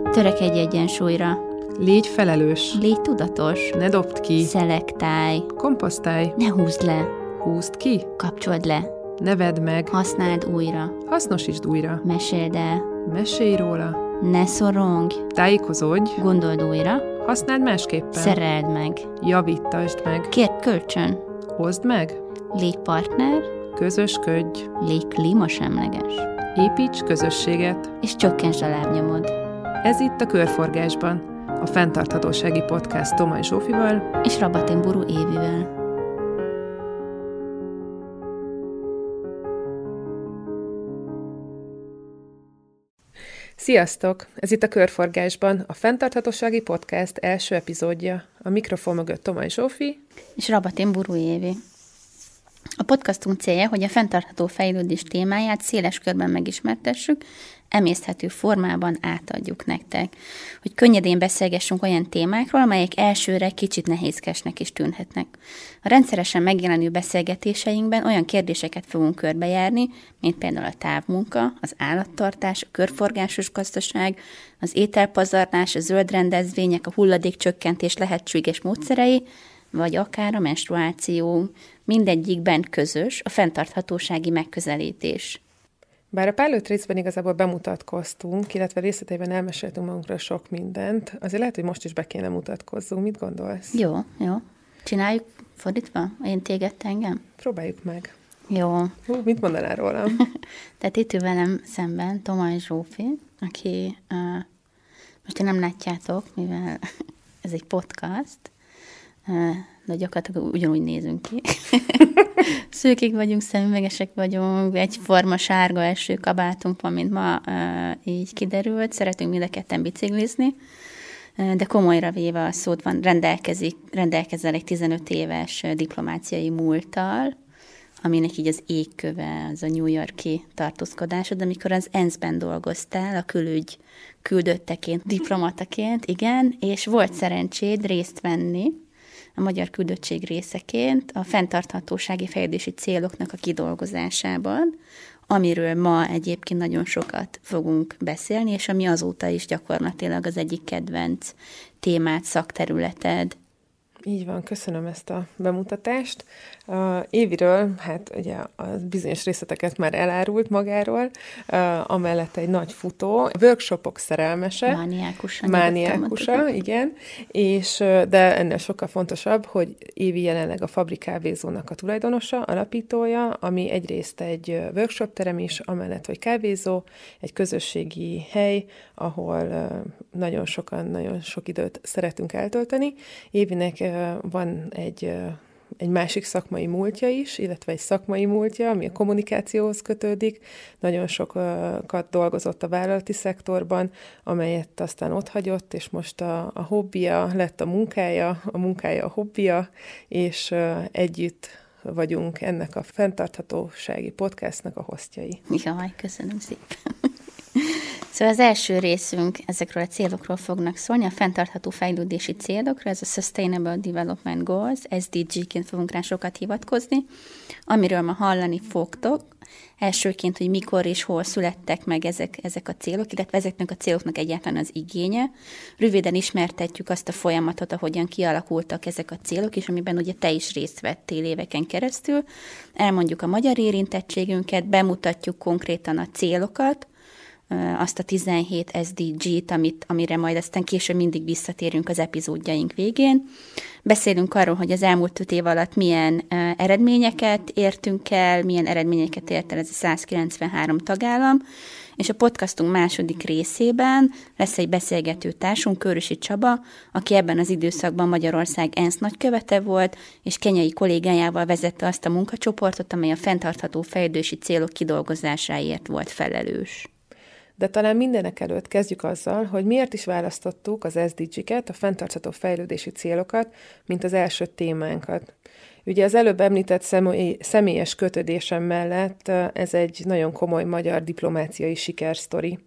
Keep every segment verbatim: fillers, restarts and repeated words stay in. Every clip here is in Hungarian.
Törekedj egyensúlyra. Légy felelős. Légy tudatos. Ne dobd ki. Szelektálj. Komposztálj. Ne húzd le. Húzd ki. Kapcsold le. Ne vedd meg. Használd újra. Hasznosítsd újra. Meséld el. Mesélj róla. Ne szorongj. Tájékozódj. Gondold újra. Használd másképpen. Szereld meg. Javítasd meg. Kérd kölcsön. Hozd meg. Légy partner. Közösködj. Légy klímasemleges. Építs közösséget. És csökkentsd a lábnyomod. Ez itt a Körforgásban, a fenntarthatósági podcast Tomaj Zsófival és Rabatin-Buru Évivel. Sziasztok! Ez itt a Körforgásban, a fenntarthatósági podcast első epizódja. A mikrofon mögött Tomaj Zsófi és Rabatin-Buru Évi. A podcastunk célja, hogy a fenntartható fejlődés témáját széles körben megismertessük, emészthető formában átadjuk nektek, hogy könnyedén beszélgessünk olyan témákról, amelyek elsőre kicsit nehézkesnek is tűnhetnek. A rendszeresen megjelenő beszélgetéseinkben olyan kérdéseket fogunk körbejárni, mint például a távmunka, az állattartás, a körforgásos gazdaság, az ételpazarlás, a zöld rendezvények, a hulladékcsökkentés lehetséges módszerei, vagy akár a menstruáció. Mindegyikben közös a fenntarthatósági megközelítés. Bár a pálőtt részben igazából bemutatkoztunk, illetve részleteiben elmeséltünk magunkról sok mindent, azért lehet, hogy most is be kéne mutatkozzunk. Mit gondolsz? Jó, jó. Csináljuk fordítva? Én téged, te engem? Próbáljuk meg. Jó. Hú, mit mondanál rólam? Tehát itt ül velem szemben Tomaj Zsófi, aki uh, most nem látjátok, mivel ez egy podcast, uh, de gyakorlatilag ugyanúgy nézünk ki. Szőkék vagyunk, szemüvegesek vagyunk, egyforma sárga első kabátunk van, mint ma így kiderült. Szeretünk mind a ketten biciklizni, de komolyra véve a szót van, rendelkezik, rendelkezel egy tizenöt éves diplomáciai múlttal, aminek így az égköve, az a New York-i tartózkodásod, amikor az é en es-ben dolgoztál, a külügy küldötteként, diplomataként, igen, és volt szerencséd részt venni a magyar küldöttség részeként a fenntarthatósági fejlődési céloknak a kidolgozásában, amiről ma egyébként nagyon sokat fogunk beszélni, és ami azóta is gyakorlatilag az egyik kedvenc témát, szakterületed. Így van, köszönöm ezt a bemutatást. Uh, Éviről, hát ugye a bizonyos részleteket már elárult magáról, uh, amellett egy nagy futó, workshopok szerelmese. Mániákusa. Mániákusa, igen. És, de ennél sokkal fontosabb, hogy Évi jelenleg a Fabri kávézónak a tulajdonosa, alapítója, ami egyrészt egy workshop terem is, amellett, hogy kávézó, egy közösségi hely, ahol uh, nagyon sokan, nagyon sok időt szeretünk eltölteni. Évinek uh, van egy, uh, egy másik szakmai múltja is, illetve egy szakmai múltja, ami a kommunikációhoz kötődik. Nagyon sokat dolgozott a vállalati szektorban, amelyet aztán otthagyott, és most a, a hobbija lett a munkája, a munkája a hobbija, és uh, együtt vagyunk ennek a fenntarthatósági podcastnak a hostjai. Jaj, köszönöm szépen. Szóval az első részünk ezekről a célokról fognak szólni, a fenntartható fejlődési célokról, ez a Sustainable Development Goals, es dé gé-ként fogunk rá sokat hivatkozni, amiről ma hallani fogtok. Elsőként, hogy mikor és hol születtek meg ezek, ezek a célok, illetve ezeknek a céloknak egyáltalán az igénye. Röviden ismertetjük azt a folyamatot, ahogyan kialakultak ezek a célok, és amiben ugye te is részt vettél éveken keresztül. Elmondjuk a magyar érintettségünket, bemutatjuk konkrétan a célokat, azt a tizenhét es dé gé-t, amit, amire majd aztán később mindig visszatérünk az epizódjaink végén. Beszélünk arról, hogy az elmúlt öt év alatt milyen uh, eredményeket értünk el, milyen eredményeket ért el ez a száz kilencvenhárom tagállam, és a podcastunk második részében lesz egy beszélgető társunk, Körösi Csaba, aki ebben az időszakban Magyarország é en es nagykövete volt, és kenyai kollégájával vezette azt a munkacsoportot, amely a fenntartható fejlődési célok kidolgozásáért volt felelős. De talán mindenek előtt kezdjük azzal, hogy miért is választottuk az es dé gé-ket, a fenntartható fejlődési célokat, mint az első témánkat. Ugye az előbb említett személy, személyes kötődésem mellett ez egy nagyon komoly magyar diplomáciai sikersztori.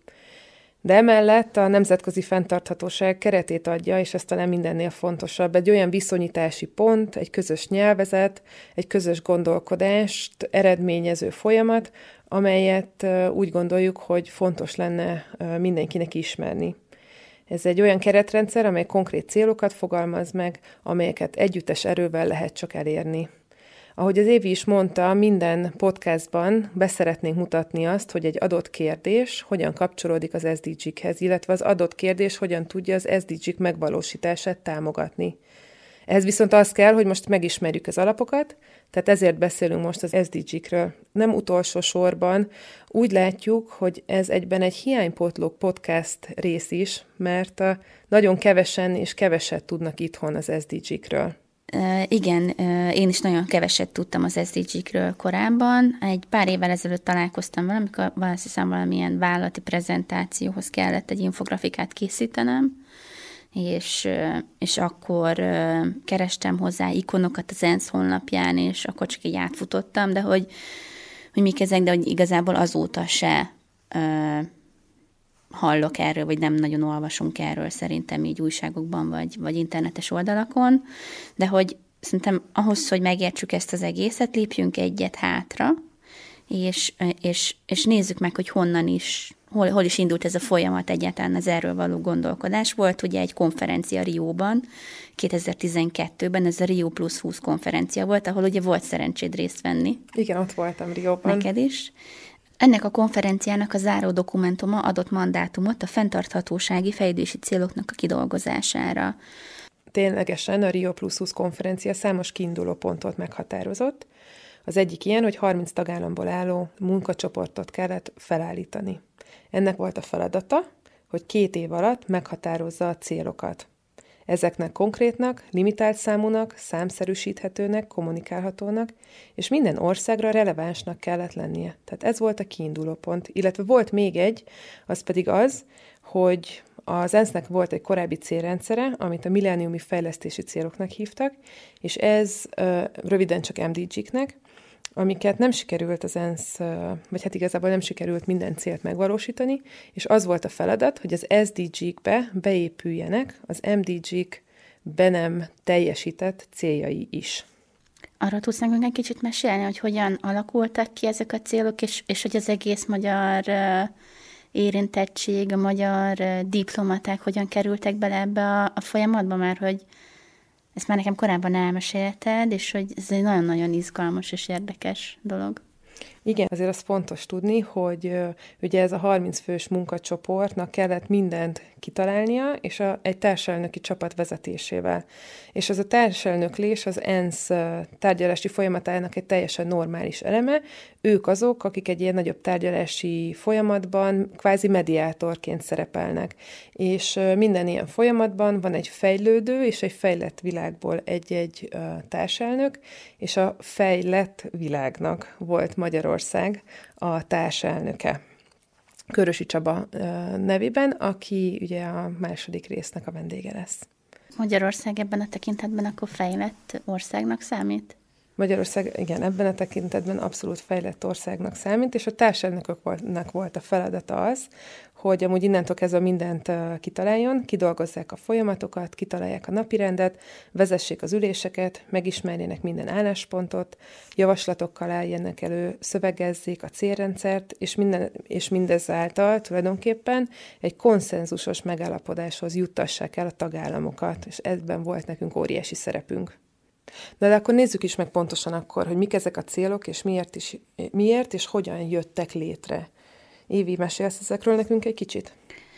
De emellett a nemzetközi fenntarthatóság keretét adja, és ez talán mindennél fontosabb, egy olyan viszonyítási pont, egy közös nyelvezet, egy közös gondolkodást eredményező folyamat, amelyet úgy gondoljuk, hogy fontos lenne mindenkinek ismerni. Ez egy olyan keretrendszer, amely konkrét célokat fogalmaz meg, amelyeket együttes erővel lehet csak elérni. Ahogy az Évi is mondta, minden podcastban beszeretnénk mutatni azt, hogy egy adott kérdés hogyan kapcsolódik az es dé gé-khez, illetve az adott kérdés hogyan tudja az es dé gé-k megvalósítását támogatni. Ehhez viszont az kell, hogy most megismerjük az alapokat, tehát ezért beszélünk most az es dé gé-kről. Nem utolsó sorban úgy látjuk, hogy ez egyben egy hiánypótló podcast rész is, mert nagyon kevesen és keveset tudnak itthon az es dé gé-kről. Uh, igen, uh, én is nagyon keveset tudtam az es dé gé-kről korábban. Egy pár évvel ezelőtt találkoztam vele, amikor azt hiszem valamilyen vállalati prezentációhoz kellett egy infografikát készítenem, és, uh, és akkor uh, kerestem hozzá ikonokat az ENSZ honlapján, és akkor csak így átfutottam, de hogy, hogy mik ezek, de hogy igazából azóta se uh, hallok erről, vagy nem nagyon olvasunk erről szerintem így újságokban, vagy, vagy internetes oldalakon, de hogy szerintem ahhoz, hogy megértsük ezt az egészet, lépjünk egyet hátra, és, és, és nézzük meg, hogy honnan is, hol, hol is indult ez a folyamat egyáltalán az erről való gondolkodás. Volt ugye egy konferencia Rióban, kétezer-tizenkettőben, ez a Rio Plus húsz konferencia volt, ahol ugye volt szerencséd részt venni. Igen, ott voltam Rióban. Neked is. Ennek a konferenciának a záró dokumentuma adott mandátumot a fenntarthatósági fejlődési céloknak a kidolgozására. Ténylegesen a Rio Plus húsz konferencia számos kiinduló pontot meghatározott. Az egyik ilyen, hogy harminc tagállamból álló munkacsoportot kellett felállítani. Ennek volt a feladata, hogy két év alatt meghatározza a célokat. Ezeknek konkrétnak, limitált számúnak, számszerűsíthetőnek, kommunikálhatónak, és minden országra relevánsnak kellett lennie. Tehát ez volt a kiinduló pont. Illetve volt még egy, az pedig az, hogy az ENSZ-nek volt egy korábbi célrendszere, amit a millenniumi fejlesztési céloknak hívtak, és ez uh, röviden csak em dé gé-knek, amiket nem sikerült az ENSZ, vagy hát igazából nem sikerült minden célt megvalósítani, és az volt a feladat, hogy az es dé gé-kbe beépüljenek az em dé gé-k be nem teljesített céljai is. Arra tudsz nekünk egy kicsit mesélni, hogy hogyan alakultak ki ezek a célok, és, és hogy az egész magyar uh, érintettség, a magyar uh, diplomaták hogyan kerültek bele ebbe a, a folyamatba, mert hogy ezt már nekem korábban elmesélted, és hogy ez egy nagyon-nagyon izgalmas és érdekes dolog. Igen, azért az fontos tudni, hogy uh, ugye ez a harminc fős munkacsoportnak kellett mindent kitalálnia, és a, egy társelnöki csapat vezetésével. És az a társelnöklés az ENSZ uh, tárgyalási folyamatának egy teljesen normális eleme. Ők azok, akik egy ilyen nagyobb tárgyalási folyamatban kvázi mediátorként szerepelnek. És uh, minden ilyen folyamatban van egy fejlődő és egy fejlett világból egy-egy uh, társelnök, és a fejlett világnak volt Magyarország a társelnöke. Körösi Csaba nevében, aki ugye a második résznek a vendége lesz. Magyarország ebben a tekintetben akkor fejlett országnak számít? Magyarország, igen, ebben a tekintetben abszolút fejlett országnak számít, és a társelnököknek volt a feladata az, hogy amúgy innentől kezdve mindent kitaláljon, kidolgozzák a folyamatokat, kitalálják a napirendet, vezessék az üléseket, megismerjenek minden álláspontot, javaslatokkal álljanak elő, szövegezzék a célrendszert, és, minden, és mindezáltal tulajdonképpen egy konszenzusos megállapodáshoz juttassák el a tagállamokat, és ebben volt nekünk óriási szerepünk. De, de akkor nézzük is meg pontosan akkor, hogy mik ezek a célok, és miért, is, miért és hogyan jöttek létre. Évi, mesélsz ezekről nekünk egy kicsit?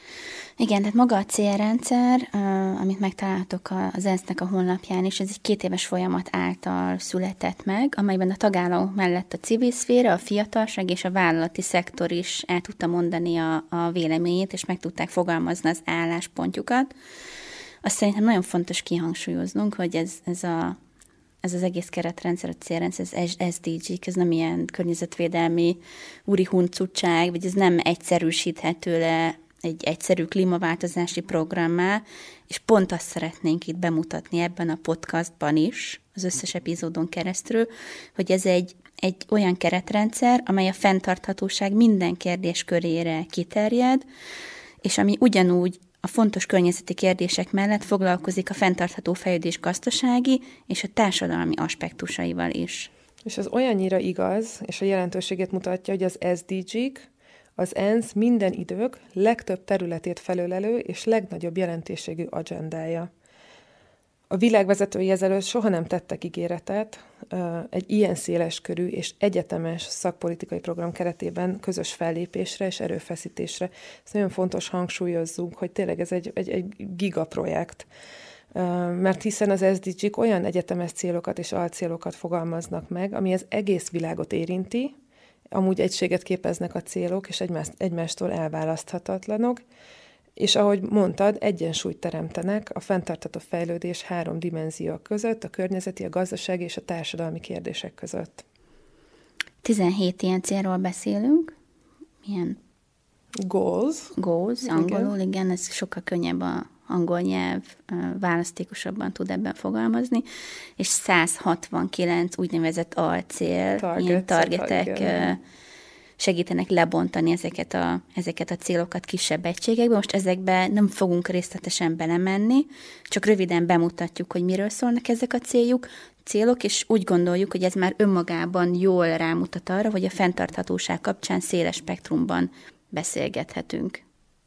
Igen, tehát maga a célrendszer, amit megtaláltok az ENSZ-nek a honlapján is, ez egy két éves folyamat által született meg, amelyben a tagállamok mellett a civil szféra, a fiatalság és a vállalati szektor is el tudta mondani a, a véleményét, és meg tudták fogalmazni az álláspontjukat. Azt szerintem nagyon fontos kihangsúlyoznunk, hogy ez, ez a Ez az egész keretrendszer, a célrendszer, az es dé gé-k, ez nem ilyen környezetvédelmi úri huncutság, vagy ez nem egyszerűsíthető le egy egyszerű klímaváltozási programmá, és pont azt szeretnénk itt bemutatni ebben a podcastban is, az összes epizódon keresztül, hogy ez egy, egy olyan keretrendszer, amely a fenntarthatóság minden kérdés körére kiterjed, és ami ugyanúgy a fontos környezeti kérdések mellett foglalkozik a fenntartható fejlődés gazdasági és a társadalmi aspektusaival is. És az olyannyira igaz, és a jelentőségét mutatja, hogy az es dé gé-k az ENSZ minden idők legtöbb területét felölelő és legnagyobb jelentőségű agendája. A világvezetői ezelőtt soha nem tettek ígéretet egy ilyen széleskörű és egyetemes szakpolitikai program keretében közös fellépésre és erőfeszítésre. Ez nagyon fontos hangsúlyozzunk, hogy tényleg ez egy, egy, egy gigaprojekt. Mert hiszen az es dé gé-k olyan egyetemes célokat és alcélokat fogalmaznak meg, ami az egész világot érinti, amúgy egységet képeznek a célok, és egymást, egymástól elválaszthatatlanok, és ahogy mondtad, egyensúlyt teremtenek a fenntartható fejlődés három dimenziók között, a környezeti, a gazdasági és a társadalmi kérdések között. tizenhét ilyen célról beszélünk. Milyen? Goals. Goals, angolul, igen, igen, ez sokkal könnyebb a angol nyelv, választékosabban tud ebben fogalmazni, és száz hatvankilenc úgynevezett alcél, Targets, ilyen targetek segítenek lebontani ezeket a, ezeket a célokat kisebb egységekbe. Most ezekbe nem fogunk részletesen belemenni, csak röviden bemutatjuk, hogy miről szólnak ezek a céljuk, célok, és úgy gondoljuk, hogy ez már önmagában jól rámutat arra, hogy a fenntarthatóság kapcsán széles spektrumban beszélgethetünk.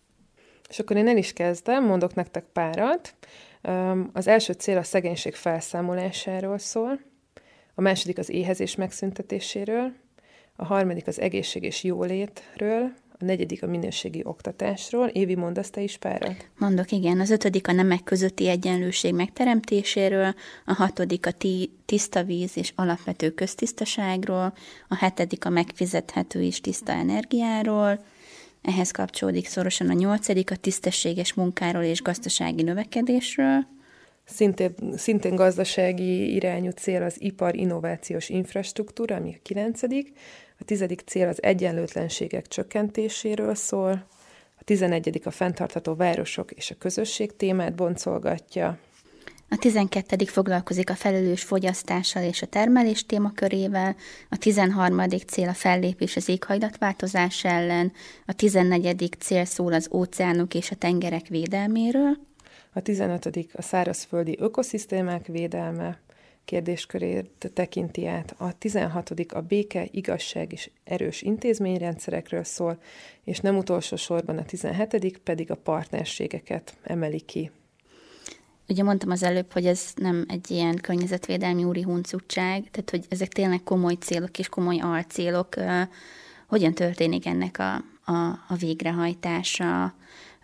És akkor én el is kezdem, mondok nektek párat. Az első cél a szegénység felszámolásáról szól, a második az éhezés megszüntetéséről, a harmadik az egészség és jólétről, a negyedik a minőségi oktatásról. Évi, mondasz te is párat? Mondok, igen. Az ötödik a nemek közötti egyenlőség megteremtéséről, a hatodik a ti- tiszta víz és alapvető köztisztaságról, a hetedik a megfizethető és tiszta energiáról, ehhez kapcsolódik szorosan a nyolcadik a tisztességes munkáról és gazdasági növekedésről. Szintén, szintén gazdasági irányú cél az ipar innovációs infrastruktúra, ami a kilencedik. A tizedik cél az egyenlőtlenségek csökkentéséről szól. A tizenegyedik a fenntartható városok és a közösség témát boncolgatja. A tizenkettedik foglalkozik a felelős fogyasztással és a termelés témakörével, a tizenharmadik cél a fellépés az éghajlatváltozás ellen, a tizennegyedik cél szól az óceánok és a tengerek védelméről, a tizenötödik a szárazföldi ökoszisztémák védelme kérdéskörét tekinti át, a tizenhatodik a béke, igazság és erős intézményrendszerekről szól, és nem utolsó sorban a tizenhetedik pedig a partnerségeket emeli ki. Ugye mondtam az előbb, hogy ez nem egy ilyen környezetvédelmi úri huncutság, tehát hogy ezek tényleg komoly célok és komoly alcélok. Hogyan történik ennek a, a, a végrehajtása?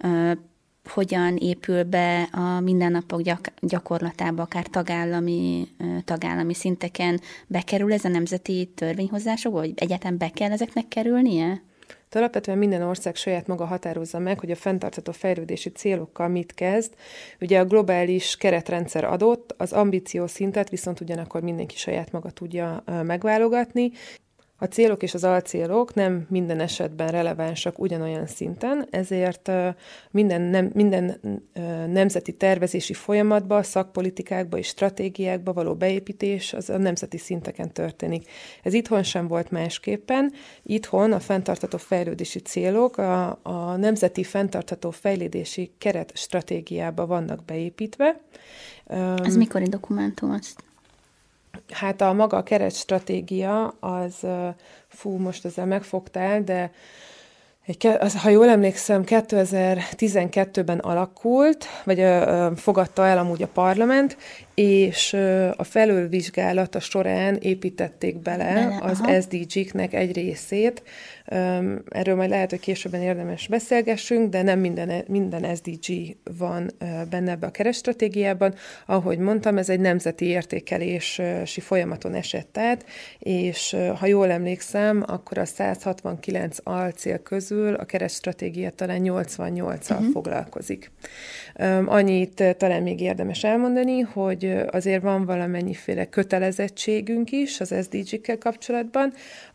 Hogyan épül be a mindennapok gyak, gyakorlatába, akár tagállami, tagállami szinteken bekerül ez a nemzeti törvényhozásokba, vagy egyáltalán be kell ezeknek kerülnie? De alapvetően minden ország saját maga határozza meg, hogy a fenntartható fejlődési célokkal mit kezd. Ugye a globális keretrendszer adott, az ambíció szintet viszont ugyanakkor mindenki saját maga tudja megválogatni. A célok és az alcélok nem minden esetben relevánsak ugyanolyan szinten, ezért minden, nem, minden nemzeti tervezési folyamatba, szakpolitikákba és stratégiákba való beépítés az a nemzeti szinteken történik. Ez itthon sem volt másképpen. Itthon a fenntartható fejlődési célok a, a nemzeti fenntartható fejlődési keretstratégiába vannak beépítve. Ez mikori dokumentum azt? Hát a maga a keretstratégia az, fú, most ezzel megfogtál, de egy, az, ha jól emlékszem, kétezer-tizenkettőben alakult, vagy ö, fogadta el amúgy a parlament, és ö, a felülvizsgálata során építették bele, bele az aha. es dé gé-knek egy részét. Ö, erről majd lehet, hogy későbben érdemes beszélgessünk, de nem minden, minden es dé gé van ö, benne ebbe a keretstratégiában. Ahogy mondtam, ez egy nemzeti értékelési folyamaton esett át, és ö, ha jól emlékszem, akkor a száz hatvankilenc alcél közül a keretstratégia talán nyolcvannyolccal uh-huh. foglalkozik. Um, annyit talán még érdemes elmondani, hogy azért van valamennyiféle kötelezettségünk is az es dé gé-kkel kapcsolatban.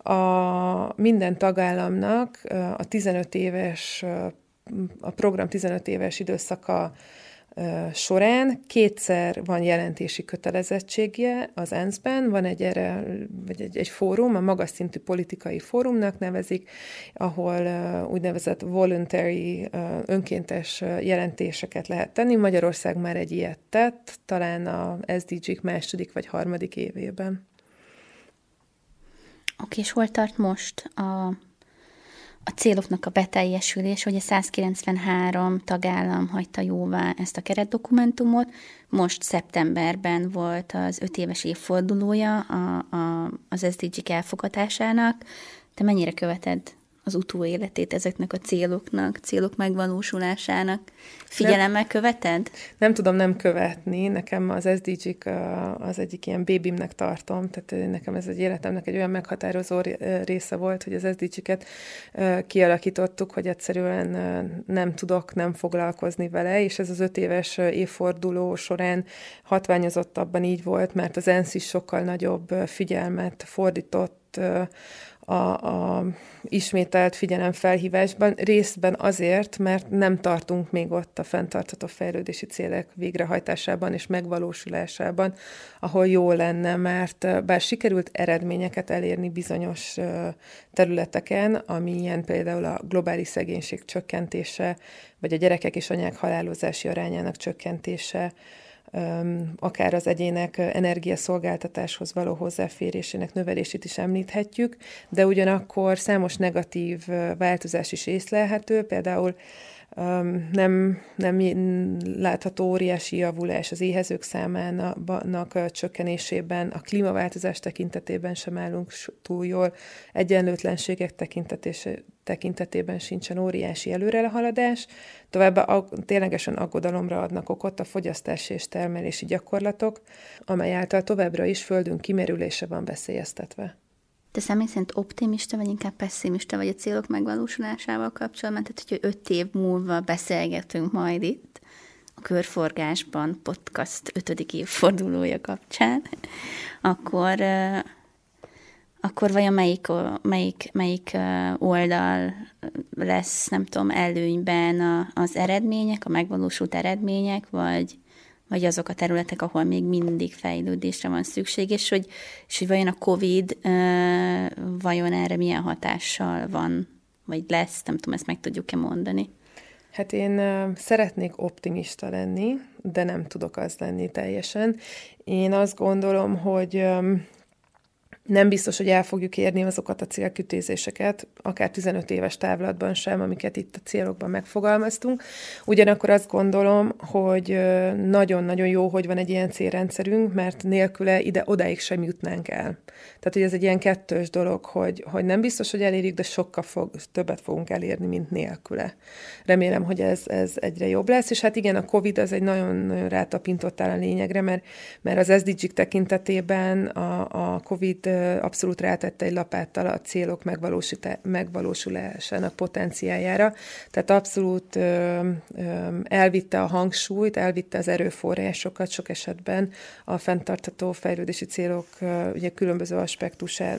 A minden tagállamnak a tizenöt éves, a program tizenöt éves időszaka során kétszer van jelentési kötelezettsége az ENSZ-ben, van egy, erre, vagy egy, egy fórum, a magas szintű politikai fórumnak nevezik, ahol uh, úgynevezett voluntary, uh, önkéntes jelentéseket lehet tenni. Magyarország már egy ilyet tett, talán a es dé gé-k második vagy harmadik évében. Oké, és hol tart most a a céloknak a beteljesülés, ugye százkilencvenhárom tagállam hagyta jóvá ezt a keretdokumentumot, most szeptemberben volt az öt éves évfordulója a, a, az es dé gé-k elfogadásának. Te mennyire követed az utóéletét ezeknek a céloknak, célok megvalósulásának? Figyelemmel követed? Nem tudom nem követni. Nekem az es dé gé-k az egyik ilyen bébimnek tartom, tehát nekem ez egy életemnek egy olyan meghatározó része volt, hogy az es dé gé-ket kialakítottuk, hogy egyszerűen nem tudok nem foglalkozni vele, és ez az öt éves évforduló során hatványozottabban így volt, mert az ENSZ is sokkal nagyobb figyelmet fordított A, a ismételt figyelemfelhívásban, részben azért, mert nem tartunk még ott a fenntartható fejlődési célek végrehajtásában és megvalósulásában, ahol jó lenne, mert bár sikerült eredményeket elérni bizonyos területeken, ami ilyen például a globális szegénység csökkentése, vagy a gyerekek és anyák halálozási arányának csökkentése, akár az egyének energiaszolgáltatáshoz való hozzáférésének növelését is említhetjük, de ugyanakkor számos negatív változás is észlelhető, például nem, nem látható óriási javulás az éhezők számának csökkenésében, a klímaváltozás tekintetében sem állunk túl jól, egyenlőtlenségek tekintetében sincsen óriási előrehaladás, továbbá ténylegesen aggodalomra adnak okot a fogyasztási és termelési gyakorlatok, amely által továbbra is földünk kimerülése van veszélyeztetve. Te személy szerint optimista, vagy inkább pessimista vagy a célok megvalósulásával kapcsolatban? Tehát, hogyha öt év múlva beszélgetünk majd itt, a Körforgásban podcast ötödik évfordulója kapcsán, akkor, akkor vajon melyik, melyik, melyik oldal lesz, nem tudom, előnyben az eredmények, a megvalósult eredmények, vagy vagy azok a területek, ahol még mindig fejlődésre van szükség, és hogy, és hogy vajon a Covid uh, vajon erre milyen hatással van, vagy lesz, nem tudom, ezt meg tudjuk-e mondani. Hát én uh, szeretnék optimista lenni, de nem tudok az lenni teljesen. Én azt gondolom, hogy um, nem biztos, hogy el fogjuk érni azokat a célkütézéseket, akár tizenöt éves távlatban sem, amiket itt a célokban megfogalmaztunk. Ugyanakkor azt gondolom, hogy nagyon-nagyon jó, hogy van egy ilyen célrendszerünk, mert nélküle ide odáig sem jutnánk el. Tehát, hogy ez egy ilyen kettős dolog, hogy, hogy nem biztos, hogy elérjük, de sokkal fog, többet fogunk elérni, mint nélküle. Remélem, hogy ez, ez egyre jobb lesz, és hát igen, a Covid az egy nagyon-nagyon rátapintottál a lényegre, mert, mert az es dé gé-k tekintetében a, a Covid abszolút rátette egy lapáttal a célok megvalósulásának potenciáljára. Tehát abszolút ö, ö, elvitte a hangsúlyt, elvitte az erőforrásokat sok esetben a fenntartható fejlődési célok ö, ugye különböző aspektusai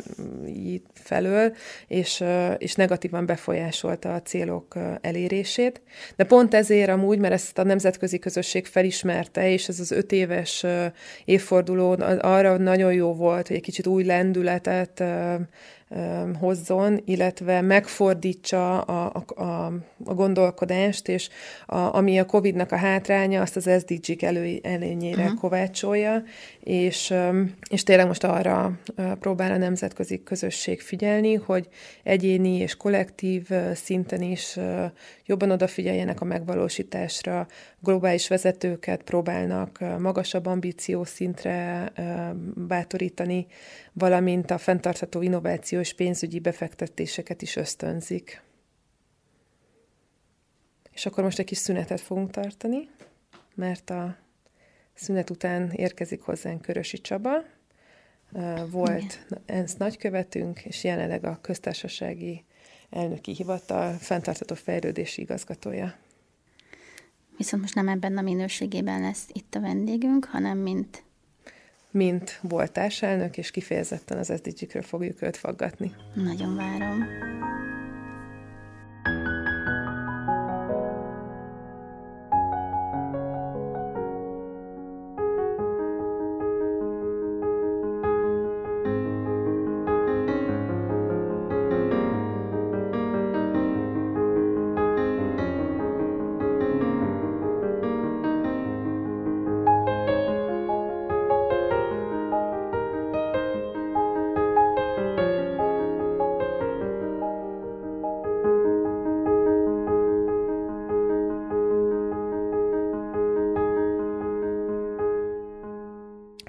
felől, és, ö, és negatívan befolyásolta a célok ö, elérését. De pont ezért amúgy, mert ezt a nemzetközi közösség felismerte, és ez az öt éves ö, évforduló arra nagyon jó volt, hogy egy kicsit új lendületet ö, ö, hozzon, illetve megfordítsa a, a, a, a gondolkodást, és a, ami a Covidnak a hátránya, azt az es dé gé-k elő, előnyére uh-huh. kovácsolja, és, ö, és tényleg most arra ö, próbál a nemzetközi közösség figyelni, hogy egyéni és kollektív ö, szinten is ö, jobban odafigyeljenek a megvalósításra, globális vezetőket próbálnak ö, magasabb ambíciós szintre ö, bátorítani, valamint a fenntartható innováció és pénzügyi befektetéseket is ösztönzik. És akkor most egy kis szünetet fogunk tartani, mert a szünet után érkezik hozzánk Körösi Csaba, volt ENSZ nagykövetünk, és jelenleg a köztársasági elnöki hivatal fenntartható fejlődési igazgatója. Viszont most nem ebben a minőségében lesz itt a vendégünk, hanem mint mint volt társelnök, és kifejezetten az es dé gé-kről fogjuk őt faggatni. Nagyon várom.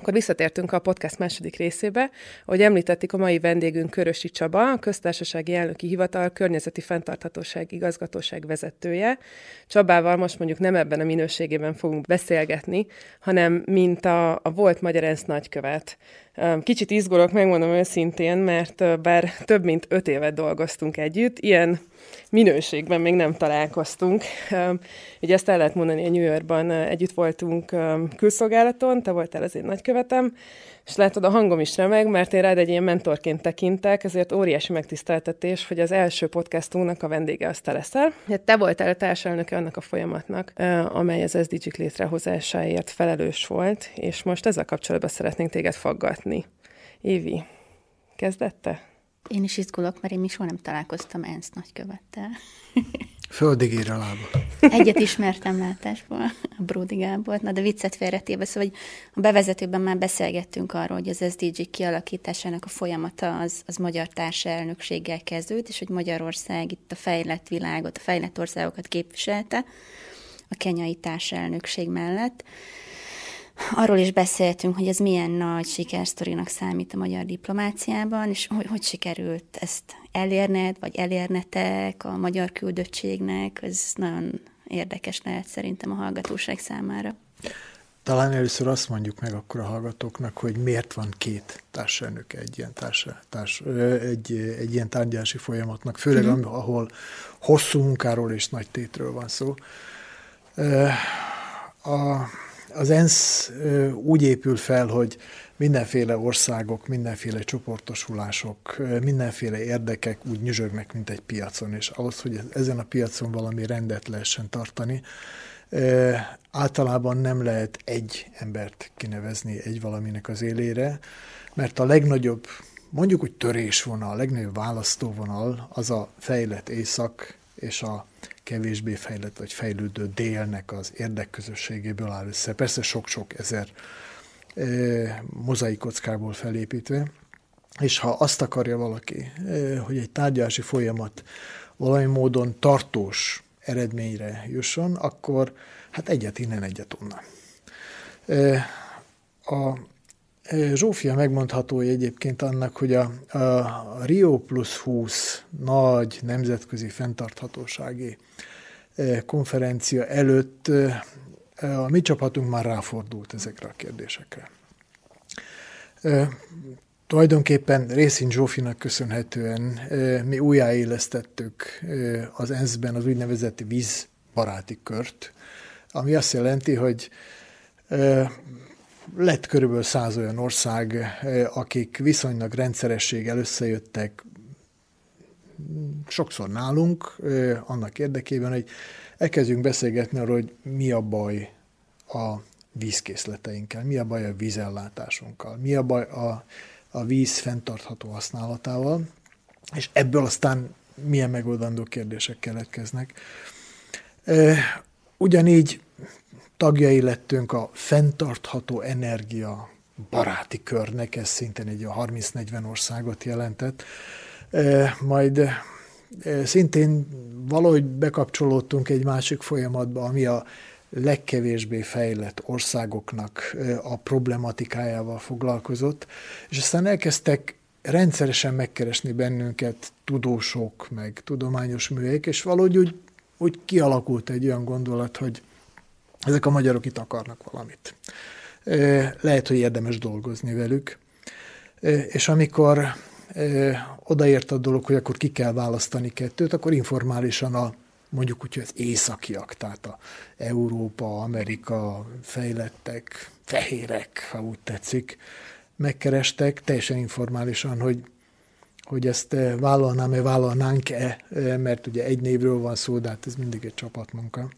Akkor visszatértünk a podcast második részébe. Ahogy említették, a mai vendégünk Körösi Csaba, a Köztársasági Elnöki Hivatal Környezeti Fenntarthatóság Igazgatóság vezetője. Csabával most mondjuk nem ebben a minőségében fogunk beszélgetni, hanem mint a, a volt magyar ENSZ nagykövet. Kicsit izgulok, megmondom őszintén, mert bár több mint öt évet dolgoztunk együtt, ilyen minőségben még nem találkoztunk. Ugye ezt el lehet mondani, hogy New Yorkban együtt voltunk külszolgálaton, te voltál az én nagykövetem, és látod, a hangom is remeg, mert én rád egy ilyen mentorként tekintek, ezért óriási megtiszteltetés, hogy az első podcastunknak a vendége az te leszel. Te voltál a társelnöke annak a folyamatnak, amely az es dé gé-k létrehozásáért felelős volt, és most ezzel kapcsolatban szeretnénk téged faggatni. Évi, kezdette? Én is izgulok, mert én még soha nem találkoztam ENSZ nagykövettel. Földig ír a lába. Egyet ismertem látásból, a Bródi Gábort, na de viccet félretéve, szóval hogy a bevezetőben már beszélgettünk arról, hogy az es dé gé kialakításának a folyamata az, az magyar társelnökséggel kezdődött, és hogy Magyarország itt a fejlett világot, a fejlett országokat képviselte a kenyai társelnökség mellett. Arról is beszéltünk, hogy ez milyen nagy sikersztorinak számít a magyar diplomáciában, és hogy, hogy sikerült ezt elérned, vagy elérnetek a magyar küldöttségnek, ez nagyon érdekes lehet szerintem a hallgatóság számára. Talán először azt mondjuk meg akkor a hallgatóknak, hogy miért van két társelnöke egy ilyen, társa, társ, egy, egy ilyen tárgyalási folyamatnak, főleg mm-hmm. ahol hosszú munkáról és nagy tétről van szó. A Az ENSZ úgy épül fel, hogy mindenféle országok, mindenféle csoportosulások, mindenféle érdekek úgy nyüzsögnek, mint egy piacon, és ahhoz, hogy ezen a piacon valami rendet lehessen tartani, általában nem lehet egy embert kinevezni egy valaminek az élére, mert a legnagyobb, mondjuk úgy törésvonal, a legnagyobb választóvonal az a fejlett észak és a kevésbé fejlett vagy fejlődő délnek az érdekközösségéből áll össze. Persze sok-sok ezer e, mozaikockából felépítve, és ha azt akarja valaki, e, hogy egy tárgyalási folyamat valami módon tartós eredményre jusson, akkor hát egyet innen, egyet onnan. E, a Zsófia megmondható egyébként annak, hogy a, a Rio plusz húsz nagy nemzetközi fenntarthatósági konferencia előtt a mi csapatunk már ráfordult ezekre a kérdésekre. Tulajdonképpen Részint Zsófinak köszönhetően mi újjáélesztettük az ENSZ-ben az úgynevezett vízbaráti kört, ami azt jelenti, hogy lett körülbelül száz olyan ország, akik viszonylag rendszerességgel összejöttek, sokszor nálunk, annak érdekében, hogy elkezdjünk beszélgetni arról, hogy mi a baj a vízkészleteinkkel, mi a baj a vízellátásunkkal, mi a baj a, a víz fenntartható használatával, és ebből aztán milyen megoldandó kérdések keletkeznek. Ugyanígy tagjai lettünk a fenntartható energia baráti körnek, ez szintén egy harminc-negyven országot jelentett. Majd szintén valahogy bekapcsolódtunk egy másik folyamatba, ami a legkevésbé fejlett országoknak a problematikájával foglalkozott, és aztán elkezdtek rendszeresen megkeresni bennünket tudósok, meg tudományos műhelyek, és valahogy úgy, úgy kialakult egy olyan gondolat, hogy ezek a magyarok itt akarnak valamit. Lehet, hogy érdemes dolgozni velük. És amikor odaért a dolog, hogy akkor ki kell választani kettőt, akkor informálisan a, mondjuk úgy, hogy az északiak, tehát a Európa, Amerika, fejlettek, fehérek, ha úgy tetszik, megkerestek teljesen informálisan, hogy, hogy ezt vállalnám-e, vállalnánk-e, mert ugye egy névről van szó, de hát ez mindig egy csapatmunka.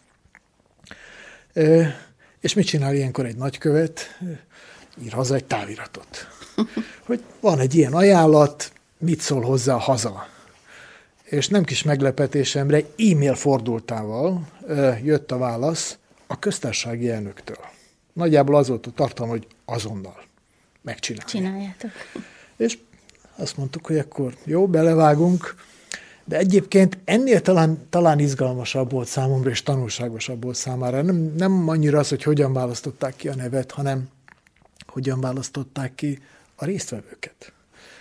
És mit csinál ilyenkor egy nagykövet? Ír haza egy táviratot. Hogy van egy ilyen ajánlat, mit szól hozzá haza? És nem kis meglepetésemre e-mail fordultával jött a válasz a köztársasági elnöktől. Nagyjából az volt a tartalom, hogy azonnal megcsinálják. Csináljátok. És azt mondtuk, hogy akkor jó, belevágunk, de egyébként ennél talán, talán izgalmasabb volt számomra, és tanulságosabb volt számára. Nem, nem annyira az, hogy hogyan választották ki a nevet, hanem hogyan választották ki a résztvevőket.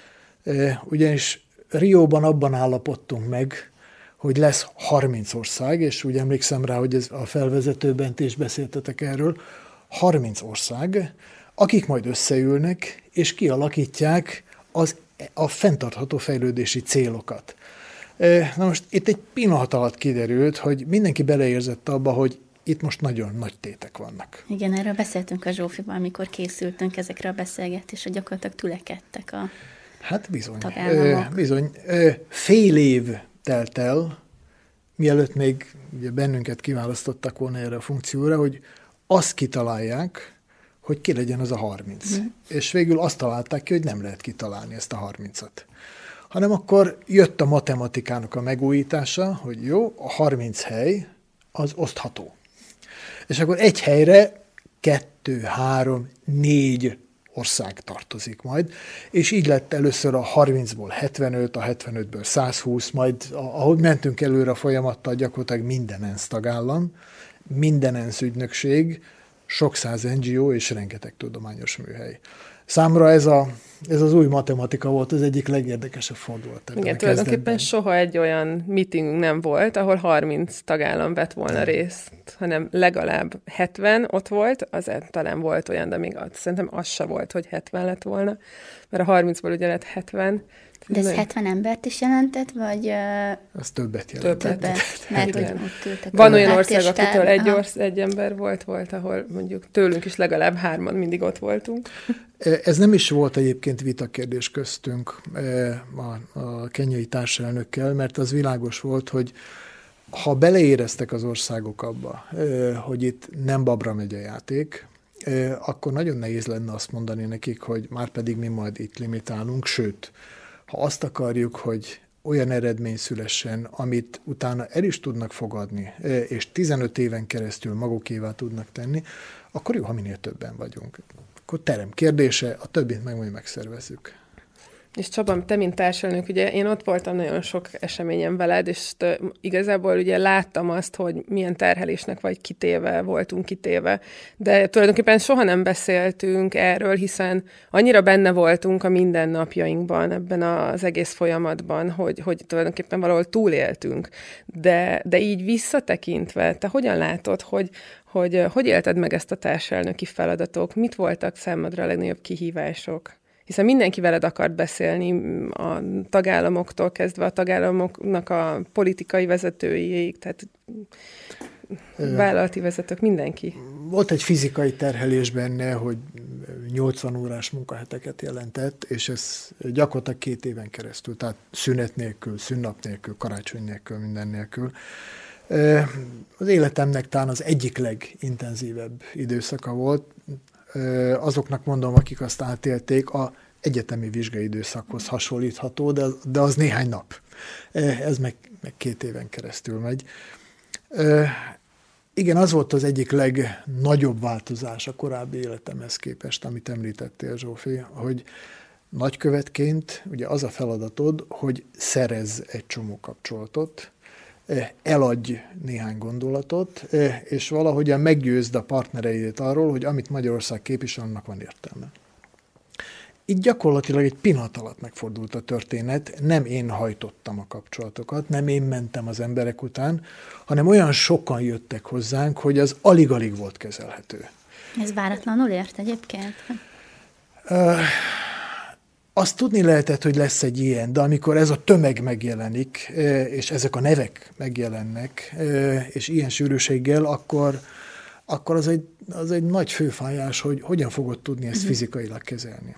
Ugyanis Rióban abban állapodtunk meg, hogy lesz harminc ország, és úgy emlékszem rá, hogy ez a felvezetőben ti is beszéltetek erről, harminc ország, akik majd összeülnek, és kialakítják az, a fenntartható fejlődési célokat. Na most itt egy pillanat alatt kiderült, hogy mindenki beleérzett abba, hogy itt most nagyon nagy tétek vannak. Igen, erről beszéltünk a Zsófival, amikor készültünk ezekre a beszélgetésre, gyakorlatilag tülekedtek a Hát bizony. tagállamok. Bizony. Fél év telt el, mielőtt még ugye bennünket kiválasztottak volna erre a funkcióra, hogy azt kitalálják, hogy ki legyen az a harminc. Mm. És végül azt találták ki, hogy nem lehet kitalálni ezt a harmincat. Hanem akkor jött a matematikának a megújítása, hogy jó, a harminc hely az osztható. És akkor egy helyre kettő, három, négy ország tartozik majd, és így lett először a harmincból hetvenöt, a hetvenötből száz húsz, majd ahogy mentünk előre a folyamattal, gyakorlatilag minden ENSZ tagállam, minden ENSZ ügynökség, sok száz en gé o és rengeteg tudományos műhely. Számomra ez, a, ez az új matematika volt az egyik legérdekesebb fordulat. Igen, tulajdonképpen soha egy olyan meetingünk nem volt, ahol harminc tagállam vett volna részt, hanem legalább hetven ott volt, az talán volt olyan, de még az, szerintem az se volt, hogy hetven lett volna, mert a harmincból ugye lett hetven. De ez hetven embert is jelentett, vagy... Az többet jelentett. Többet, mert hogy ott ültek. Van olyan ország, akitől egy, orsz, egy ember volt, volt, ahol mondjuk tőlünk is legalább hárman mindig ott voltunk. Ez nem is volt egyébként vitakérdés köztünk a, a kenyai társelnökkel, mert az világos volt, hogy ha beleéreztek az országok abba, hogy itt nem babra megy a játék, akkor nagyon nehéz lenne azt mondani nekik, hogy már pedig mi majd itt limitálunk, sőt, ha azt akarjuk, hogy olyan eredmény szülessen, amit utána el is tudnak fogadni, és tizenöt éven keresztül magukévá tudnak tenni, akkor jó, ha minél többen vagyunk. Akkor terem kérdése, a többit meg majd megszervezzük. És Csaba, te, mint társelnök, ugye én ott voltam nagyon sok eseményen veled, és te, igazából ugye láttam azt, hogy milyen terhelésnek vagy kitéve, voltunk kitéve, de tulajdonképpen soha nem beszéltünk erről, hiszen annyira benne voltunk a mindennapjainkban, ebben az egész folyamatban, hogy, hogy tulajdonképpen valahol túléltünk. De, de így visszatekintve, te hogyan látod, hogy hogy, hogy élted meg ezt a társelnöki feladatok? Mit voltak számodra a legnagyobb kihívások? Hiszen mindenki veled akart beszélni, a tagállamoktól kezdve a tagállamoknak a politikai vezetőiig, tehát vállalati vezetők, mindenki. Volt egy fizikai terhelés benne, hogy nyolcvan órás munkaheteket jelentett, és ez gyakorlatilag két éven keresztül, tehát szünet nélkül, szünnap nélkül, karácsony nélkül, minden nélkül. Az életemnek talán az egyik legintenzívebb időszaka volt. Azoknak mondom, akik azt átélték, a egyetemi vizsgai időszakhoz hasonlítható, de, de az néhány nap. Ez meg, meg két éven keresztül megy. Igen, az volt az egyik legnagyobb változás a korábbi életemhez képest, amit említettél, Zsófi, hogy nagykövetként ugye az a feladatod, hogy szerezz egy csomó kapcsolatot, eladj néhány gondolatot, és valahogyan meggyőzd a partnereidet arról, hogy amit Magyarország képvisel, annak van értelme. Itt gyakorlatilag egy pillanat alatt megfordult a történet, nem én hajtottam a kapcsolatokat, nem én mentem az emberek után, hanem olyan sokan jöttek hozzánk, hogy az alig-alig volt kezelhető. Ez váratlanul ért egyébként? Uh, Azt tudni lehetett, hogy lesz egy ilyen, de amikor ez a tömeg megjelenik, és ezek a nevek megjelennek, és ilyen sűrűséggel, akkor, akkor az, egy, az egy nagy főfájás, hogy hogyan fogod tudni ezt fizikailag kezelni.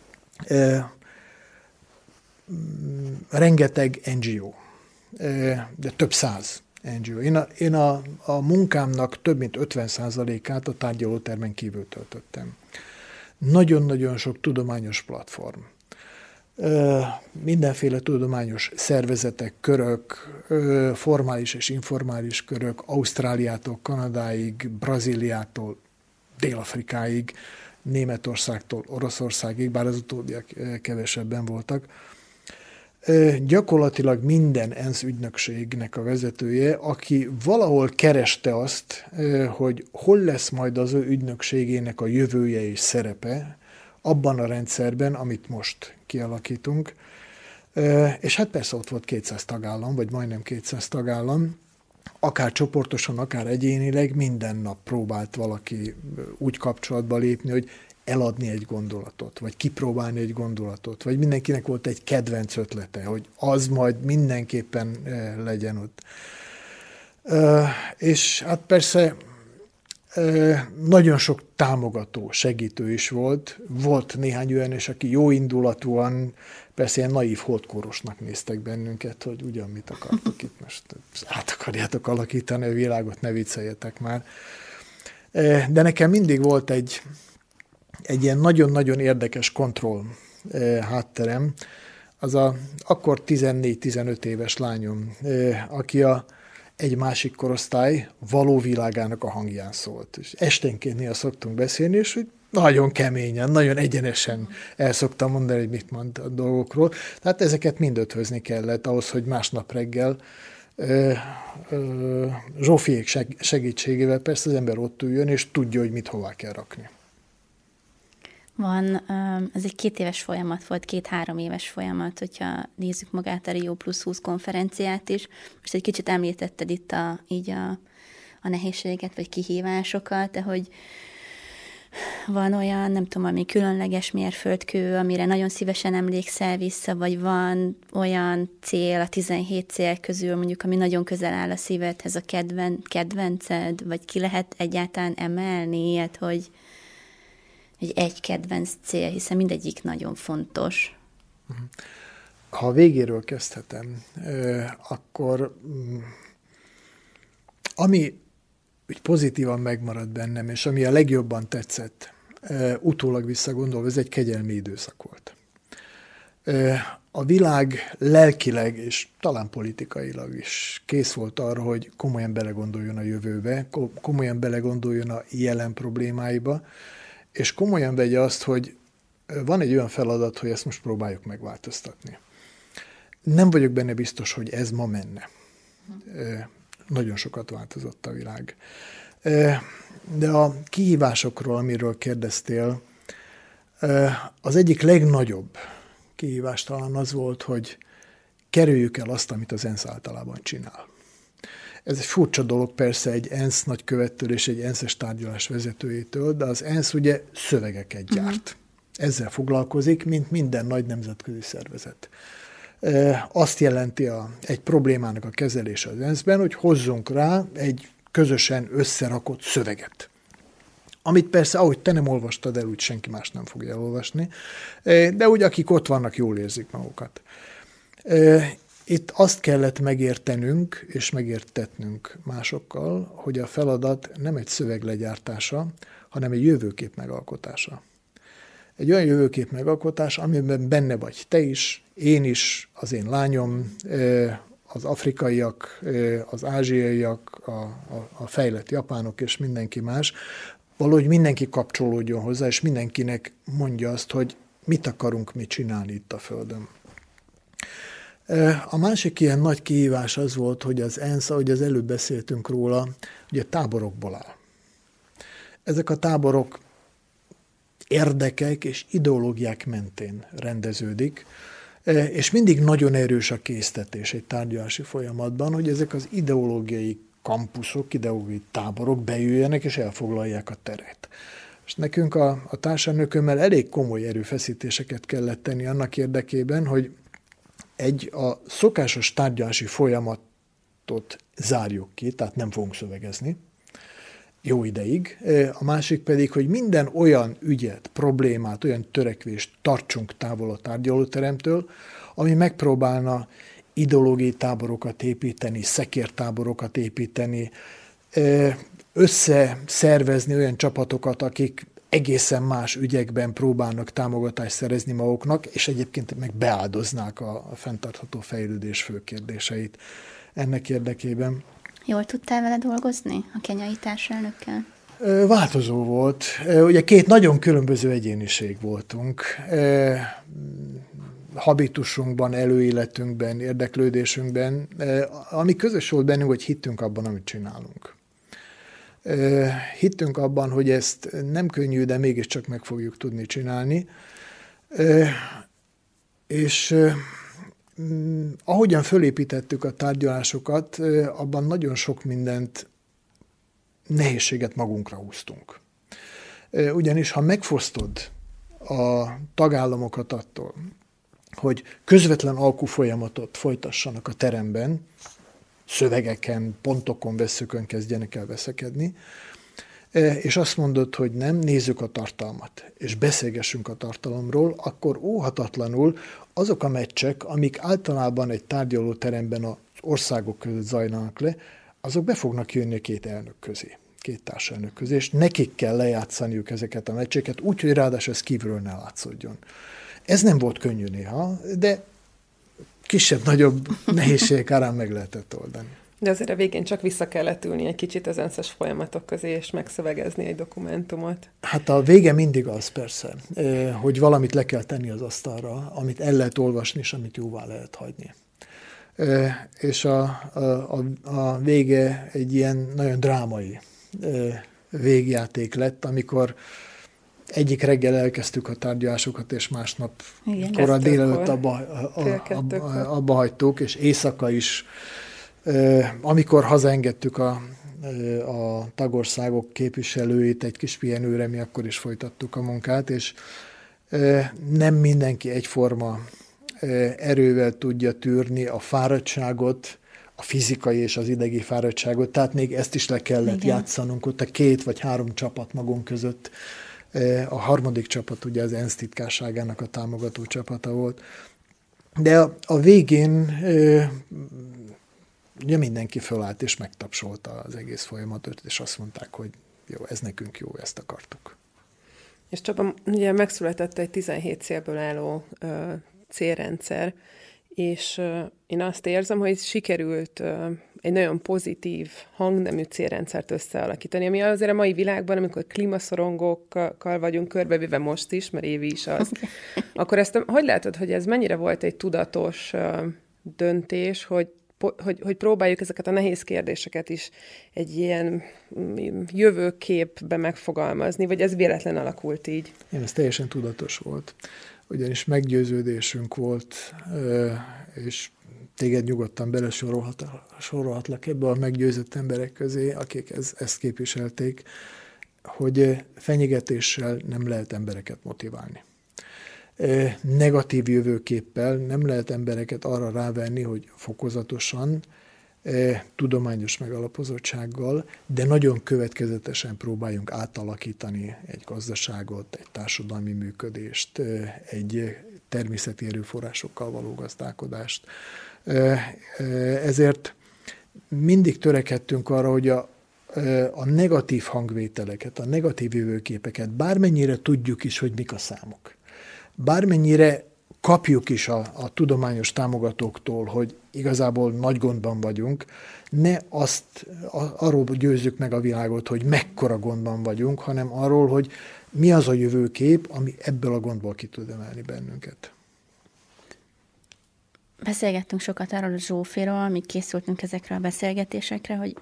Rengeteg en gé o, de több száz en gé o. Én a, én a, a munkámnak több mint ötven százalékát a tárgyalótermen kívül töltöttem. Nagyon-nagyon sok tudományos platform. Mindenféle tudományos szervezetek, körök, formális és informális körök, Ausztráliától, Kanadáig, Brazíliától, Dél-Afrikáig, Németországtól, Oroszországig, bár az utóbbiak kevesebben voltak. Gyakorlatilag minden ENSZ ügynökségnek a vezetője, aki valahol kereste azt, hogy hol lesz majd az ő ügynökségének a jövője és szerepe, abban a rendszerben, amit most kialakítunk. És hát persze ott volt kétszáz tagállam, vagy majdnem kétszáz tagállam, akár csoportosan, akár egyénileg minden nap próbált valaki úgy kapcsolatba lépni, hogy eladni egy gondolatot, vagy kipróbálni egy gondolatot, vagy mindenkinek volt egy kedvenc ötlete, hogy az majd mindenképpen legyen ott. És hát persze nagyon sok támogató, segítő is volt. Volt néhány olyan is, aki jó indulatúan, persze ilyen naív holdkórosnak néztek bennünket, hogy ugyan mit akartok itt most, át akarjátok alakítani a világot, ne vicceljetek már. De nekem mindig volt egy, egy ilyen nagyon-nagyon érdekes kontroll hátterem. Az a akkor tizennégy-tizenöt éves lányom, aki a egy másik korosztály való világának a hangján szólt. És esténként néha szoktunk beszélni, és hogy nagyon keményen, nagyon egyenesen el szoktam mondani, hogy mit mond a dolgokról. Tehát ezeket mind ötvözni kellett ahhoz, hogy másnap reggel ö, ö, Zsófiék seg- segítségével persze az ember ott üljön, és tudja, hogy mit hová kell rakni. Van, ez egy két éves folyamat volt, két-három éves folyamat, hogyha nézzük magát a Rio Plus húsz konferenciát is. Most egy kicsit említetted itt a, így a, a nehézséget, vagy kihívásokat, de hogy van olyan, nem tudom, ami különleges mérföldkő, amire nagyon szívesen emlékszel vissza, vagy van olyan cél a tizenhét cél közül, mondjuk, ami nagyon közel áll a szívedhez, a kedven, kedvenced, vagy ki lehet egyáltalán emelni ilyet, hogy egy, egy kedvenc cél, hiszen mindegyik nagyon fontos. Ha a végéről kezdhetem, akkor ami úgy pozitívan megmaradt bennem, és ami a legjobban tetszett, utólag visszagondolva, ez egy kegyelmi időszak volt. A világ lelkileg és talán politikailag is kész volt arra, hogy komolyan belegondoljon a jövőbe, komolyan belegondoljon a jelen problémáiba, és komolyan vegye azt, hogy van egy olyan feladat, hogy ezt most próbáljuk megváltoztatni. Nem vagyok benne biztos, hogy ez ma menne. Nagyon sokat változott a világ. De a kihívásokról, amiről kérdeztél, az egyik legnagyobb kihívás talán az volt, hogy kerüljük el azt, amit az ENSZ általában csinál. Ez egy furcsa dolog persze egy ENSZ nagykövettől és egy ENSZ-es tárgyalás vezetőjétől, de az ENSZ ugye szövegeket gyárt. Ezzel foglalkozik, mint minden nagy nemzetközi szervezet. Azt jelenti a, egy problémának a kezelése az ENSZ-ben, hogy hozzunk rá egy közösen összerakott szöveget. Amit persze, ahogy te nem olvastad el, úgy senki más nem fogja elolvasni, de úgy akik ott vannak, jól érzik magukat. Itt azt kellett megértenünk és megértetnünk másokkal, hogy a feladat nem egy szöveg legyártása, hanem egy jövőkép megalkotása. Egy olyan jövőkép megalkotása, amiben benne vagy te is, én is, az én lányom, az afrikaiak, az ázsiaiak, a, a, a fejlett japánok és mindenki más, valahogy mindenki kapcsolódjon hozzá, és mindenkinek mondja azt, hogy mit akarunk mi csinálni itt a Földön. A másik ilyen nagy kihívás az volt, hogy az ENSZ, ahogy az előbb beszéltünk róla, ugye táborokból áll. Ezek a táborok érdekek és ideológiák mentén rendeződik, és mindig nagyon erős a késztetés egy tárgyalási folyamatban, hogy ezek az ideológiai kampuszok, ideológiai táborok bejöjjenek és elfoglalják a teret. És nekünk a, a társadalmökömmel elég komoly erőfeszítéseket kellett tenni annak érdekében, hogy egy a szokásos tárgyalási folyamatot zárjuk ki, tehát nem fogunk szövegezni, jó ideig. A másik pedig, hogy minden olyan ügyet, problémát, olyan törekvést tartsunk távol a tárgyalóteremtől, ami megpróbálna ideológiai táborokat építeni, szekértáborokat építeni, összeszervezni olyan csapatokat, akik egészen más ügyekben próbálnak támogatást szerezni maguknak, és egyébként meg beáldoznák a, a fenntartható fejlődés fő kérdéseit ennek érdekében. Jól tudtál vele dolgozni a kenyai társelnökkel? Változó volt. Ugye két nagyon különböző egyéniség voltunk. Habitusunkban, előéletünkben, érdeklődésünkben, ami közös volt bennünk, hogy hittünk abban, amit csinálunk. Hittünk abban, hogy ezt nem könnyű, de mégiscsak meg fogjuk tudni csinálni. És ahogyan fölépítettük a tárgyalásokat, abban nagyon sok mindent, nehézséget magunkra húztunk. Ugyanis, ha megfosztod a tagállamokat attól, hogy közvetlen alkufolyamatot folytassanak a teremben, szövegeken, pontokon, vesszökön kezdjenek el veszekedni, és azt mondod, hogy nem, nézzük a tartalmat, és beszélgessünk a tartalomról, akkor óhatatlanul azok a meccsek, amik általában egy tárgyalóteremben az országok között zajlanak le, azok be fognak jönni a két elnök közé, két társelnök közé, és nekik kell lejátszaniuk ezeket a meccseket, úgy, hogy ráadásul ez kívülről ne látszódjon. Ez nem volt könnyű néha, de kisebb-nagyobb nehézségek árán meg lehetett oldani. De azért a végén csak vissza kellett ülni egy kicsit az enszes folyamatok közé, és megszövegezni egy dokumentumot. Hát a vége mindig az persze, hogy valamit le kell tenni az asztalra, amit el lehet olvasni, és amit jóvá lehet hagyni. És a, a, a vége egy ilyen nagyon drámai végjáték lett, amikor egyik reggel elkezdtük a tárgyalásokat, és másnap korai délelőtt abba, abba, abba hagytuk, és éjszaka is, amikor hazaengedtük a, a tagországok képviselőit egy kis pihenőre, mi akkor is folytattuk a munkát, és nem mindenki egyforma erővel tudja tűrni a fáradtságot, a fizikai és az idegi fáradtságot, tehát még ezt is le kellett Igen. játszanunk ott a két vagy három csapat magunk között. A harmadik csapat ugye az ENSZ titkárságának a támogató csapata volt. De a, a végén ugye mindenki fölállt és megtapsolta az egész folyamatot, és azt mondták, hogy jó, ez nekünk jó, ezt akartuk. És Csaba, ugye megszületett egy tizenhét célből álló ö, célrendszer, és ö, én azt érzem, hogy sikerült ö, egy nagyon pozitív hangnemű célrendszert összealakítani, ami azért a mai világban, amikor klímaszorongókkal vagyunk körbevéve most is, mert Évi is az, akkor ezt hogy látod, hogy ez mennyire volt egy tudatos ö, döntés, hogy Hogy, hogy próbáljuk ezeket a nehéz kérdéseket is egy ilyen jövőképbe megfogalmazni, vagy ez véletlen alakult így? Igen, ez teljesen tudatos volt. Ugyanis meggyőződésünk volt, és téged nyugodtan belesorolhatlak ebbe a meggyőzött emberek közé, akik ez, ezt képviselték, hogy fenyegetéssel nem lehet embereket motiválni. Negatív jövőképpel nem lehet embereket arra rávenni, hogy fokozatosan, tudományos megalapozottsággal, de nagyon következetesen próbáljunk átalakítani egy gazdaságot, egy társadalmi működést, egy természeti erőforrásokkal való gazdálkodást. Ezért mindig törekedtünk arra, hogy a, a negatív hangvételeket, a negatív jövőképeket, bármennyire tudjuk is, hogy mik a számok, bármennyire kapjuk is a, a tudományos támogatóktól, hogy igazából nagy gondban vagyunk, ne azt a, arról győzzük meg a világot, hogy mekkora gondban vagyunk, hanem arról, hogy mi az a jövőkép, ami ebből a gondból ki tud emelni bennünket. Beszélgettünk sokat arról a Zsófiról, amíg készültünk ezekre a beszélgetésekre, hogy,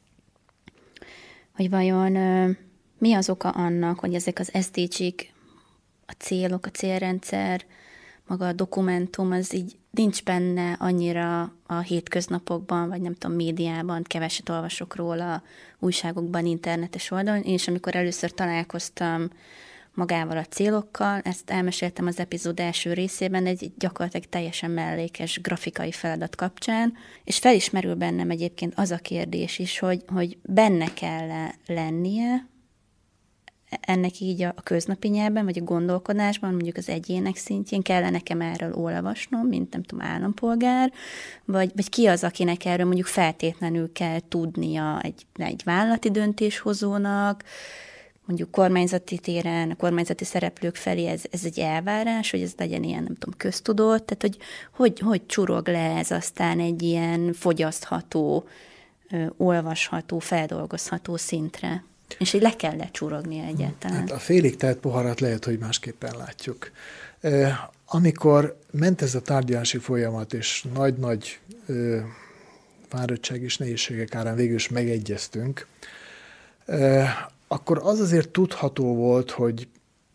hogy vajon mi az oka annak, hogy ezek az es dé gé-k, a célok, a célrendszer, maga a dokumentum, az így nincs benne annyira a hétköznapokban, vagy nem tudom, médiában, keveset olvasok róla, újságokban, internetes oldalon. Én is, amikor először találkoztam magával a célokkal, ezt elmeséltem az epizód első részében, egy gyakorlatilag teljesen mellékes grafikai feladat kapcsán, és felismerül bennem egyébként az a kérdés is, hogy, hogy benne kell lennie ennek így a köznapi nyelven, vagy a gondolkodásban, mondjuk az egyének szintjén kellene nekem erről olvasnom, mint nem tudom, állampolgár, vagy, vagy ki az, akinek erről mondjuk feltétlenül kell tudnia egy, egy vállalati döntéshozónak, mondjuk kormányzati téren, a kormányzati szereplők felé ez, ez egy elvárás, hogy ez legyen ilyen, nem tudom, köztudott, tehát hogy hogy, hogy csurog le ez aztán egy ilyen fogyasztható, olvasható, feldolgozható szintre. És így le kell lecsurognia egyáltalán. Hát a félig telt poharat lehet, hogy másképpen látjuk. Amikor ment ez a tárgyalási folyamat, és nagy-nagy fáradtság és nehézségek árán végül is megegyeztünk, akkor az azért tudható volt, hogy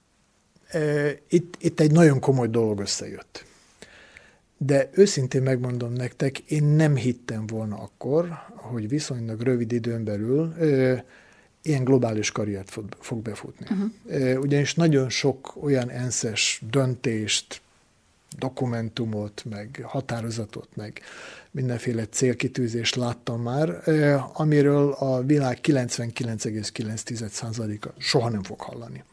itt, itt egy nagyon komoly dolog összejött. De őszintén megmondom nektek, én nem hittem volna akkor, hogy viszonylag rövid időn belül ö, ilyen globális karriert fog, fog befutni. Uh-huh. Ö, ugyanis nagyon sok olyan enszes döntést, dokumentumot, meg határozatot, meg mindenféle célkitűzést láttam már, ö, amiről a világ kilencvenkilenc egész kilenc százaléka soha nem fog hallani.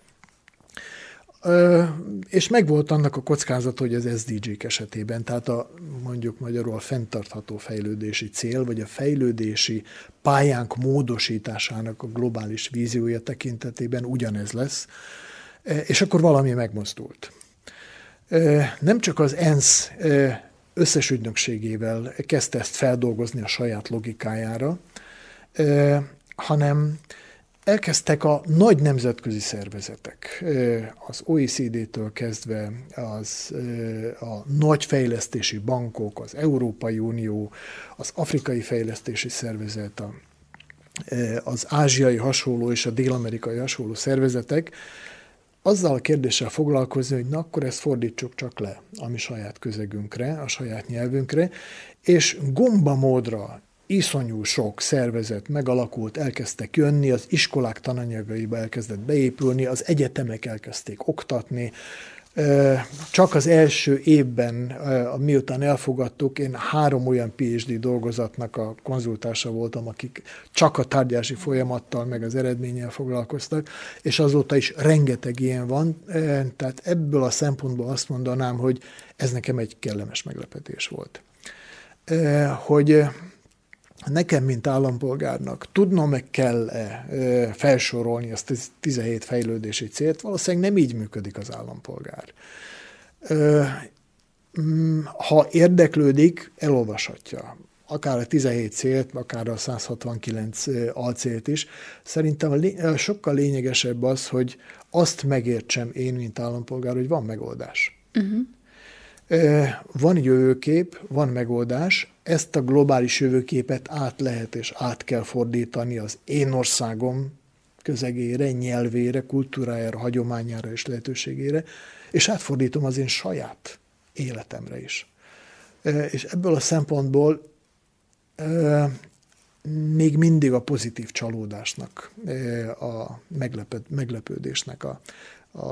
Ö, és megvolt annak a kockázat, hogy az es dé gé-k esetében, tehát a mondjuk magyarul a fenntartható fejlődési cél, vagy a fejlődési pályánk módosításának a globális víziója tekintetében ugyanez lesz, és akkor valami megmozdult. Ö, nem csak az ENSZ összes ügynökségével kezdte ezt feldolgozni a saját logikájára, ö, hanem elkezdtek a nagy nemzetközi szervezetek, az o e cé dé-től kezdve az, a nagy fejlesztési bankok, az Európai Unió, az Afrikai Fejlesztési Szervezet, a, az ázsiai hasonló és a dél-amerikai hasonló szervezetek, azzal a kérdéssel foglalkozni, hogy na akkor ezt fordítsuk csak le a mi saját közegünkre, a saját nyelvünkre, és gombamódra iszonyú sok szervezet megalakult, elkezdtek jönni, az iskolák tananyagaiba elkezdett beépülni, az egyetemek elkezdték oktatni. Csak az első évben, miután elfogadtuk, én három olyan pé há dé dolgozatnak a konzultása voltam, akik csak a tárgyási folyamattal, meg az eredménnyel foglalkoztak, és azóta is rengeteg ilyen van. Tehát ebből a szempontból azt mondanám, hogy ez nekem egy kellemes meglepetés volt. Hogy nekem, mint állampolgárnak tudnom meg kell-e felsorolni azt a tizenhét fejlődési célt, valószínűleg nem így működik az állampolgár. Ha érdeklődik, elolvashatja. Akár a tizenhét célt, akár a száz hatvankilenc alcélt is. Szerintem sokkal lényegesebb az, hogy azt megértsem én, mint állampolgár, hogy van megoldás. Uh-huh. Van jövőkép, van megoldás, ezt a globális jövőképet át lehet és át kell fordítani az én országom közegére, nyelvére, kultúrájára, hagyományára és lehetőségére, és átfordítom az én saját életemre is. És ebből a szempontból még mindig a pozitív csalódásnak, a meglepődésnek a, a,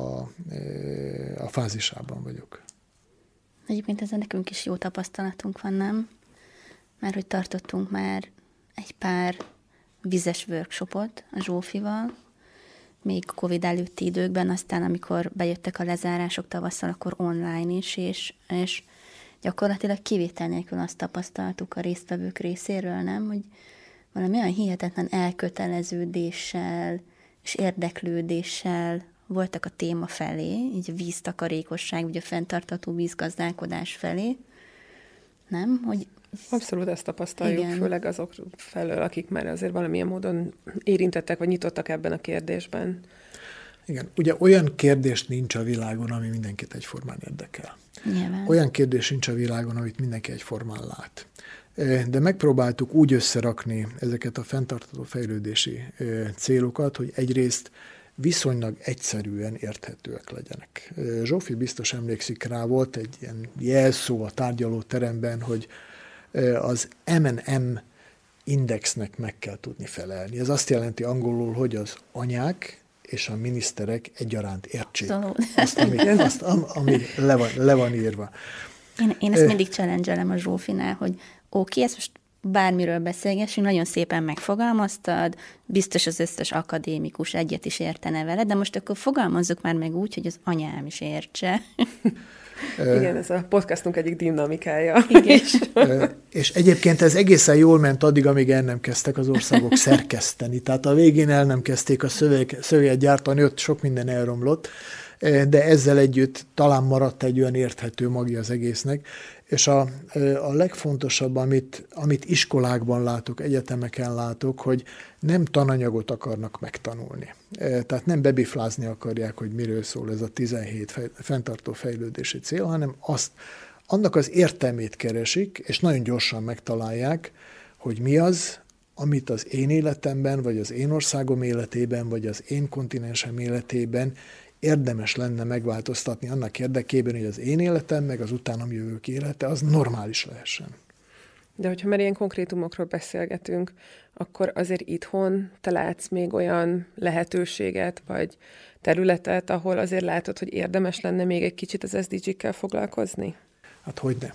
a fázisában vagyok. Egyébként ezzel nekünk is jó tapasztalatunk van, nem? Mert hogy tartottunk már egy pár vizes workshopot a Zsófival, még Covid előtti időkben, aztán amikor bejöttek a lezárások tavasszal, akkor online is, és, és gyakorlatilag kivétel nélkül azt tapasztaltuk a résztvevők részéről, nem? Hogy valami olyan hihetetlen elköteleződéssel és érdeklődéssel voltak a téma felé, így a víztakarékosság, vagy a fenntartható vízgazdálkodás felé, nem? Hogy abszolút ezt tapasztaljuk, igen. Főleg azok felől, akik már azért valamilyen módon érintettek, vagy nyitottak ebben a kérdésben. Igen, ugye olyan kérdés nincs a világon, ami mindenkit egyformán érdekel. Nyilván. Olyan kérdés nincs a világon, amit mindenki egyformán lát. De megpróbáltuk úgy összerakni ezeket a fenntartható fejlődési célokat, hogy egyrészt viszonylag egyszerűen érthetőek legyenek. Zsófi biztos emlékszik rá, volt egy ilyen jelszó a tárgyalóteremben, hogy az em en em indexnek meg kell tudni felelni. Ez azt jelenti angolul, hogy az anyák és a miniszterek egyaránt értsék azt, ami, azt, ami le, van, le van írva. Én, én ezt mindig challenge-elem a Zsófinál, hogy oké, okay, ezt most bármiről beszélgessünk, nagyon szépen megfogalmaztad, biztos az összes akadémikus egyet is értene vele, de most akkor fogalmazzuk már meg úgy, hogy az anyám is értse. Igen, ez a podcastunk egyik dinamikája. Igen. És egyébként ez egészen jól ment addig, amíg el nem kezdtek az országok szerkeszteni. Tehát a végén el nem kezdték a szöveg, szöveget gyártani, ott sok minden elromlott, de ezzel együtt talán maradt egy olyan érthető magja az egésznek. És a, a legfontosabb, amit, amit iskolákban látok, egyetemeken látok, hogy nem tananyagot akarnak megtanulni. Tehát nem bebiflázni akarják, hogy miről szól ez a tizenhét fej, fenntartó fejlődési cél, hanem azt, annak az értelmét keresik, és nagyon gyorsan megtalálják, hogy mi az, amit az én életemben, vagy az én országom életében, vagy az én kontinensem életében érdemes lenne megváltoztatni annak érdekében, hogy az én életem, meg az utánam jövők élete, az normális lehessen. De hogyha már ilyen konkrétumokról beszélgetünk, akkor azért itthon te látsz még olyan lehetőséget, vagy területet, ahol azért látod, hogy érdemes lenne még egy kicsit az es dé gé-kkel foglalkozni? Hát hogyne.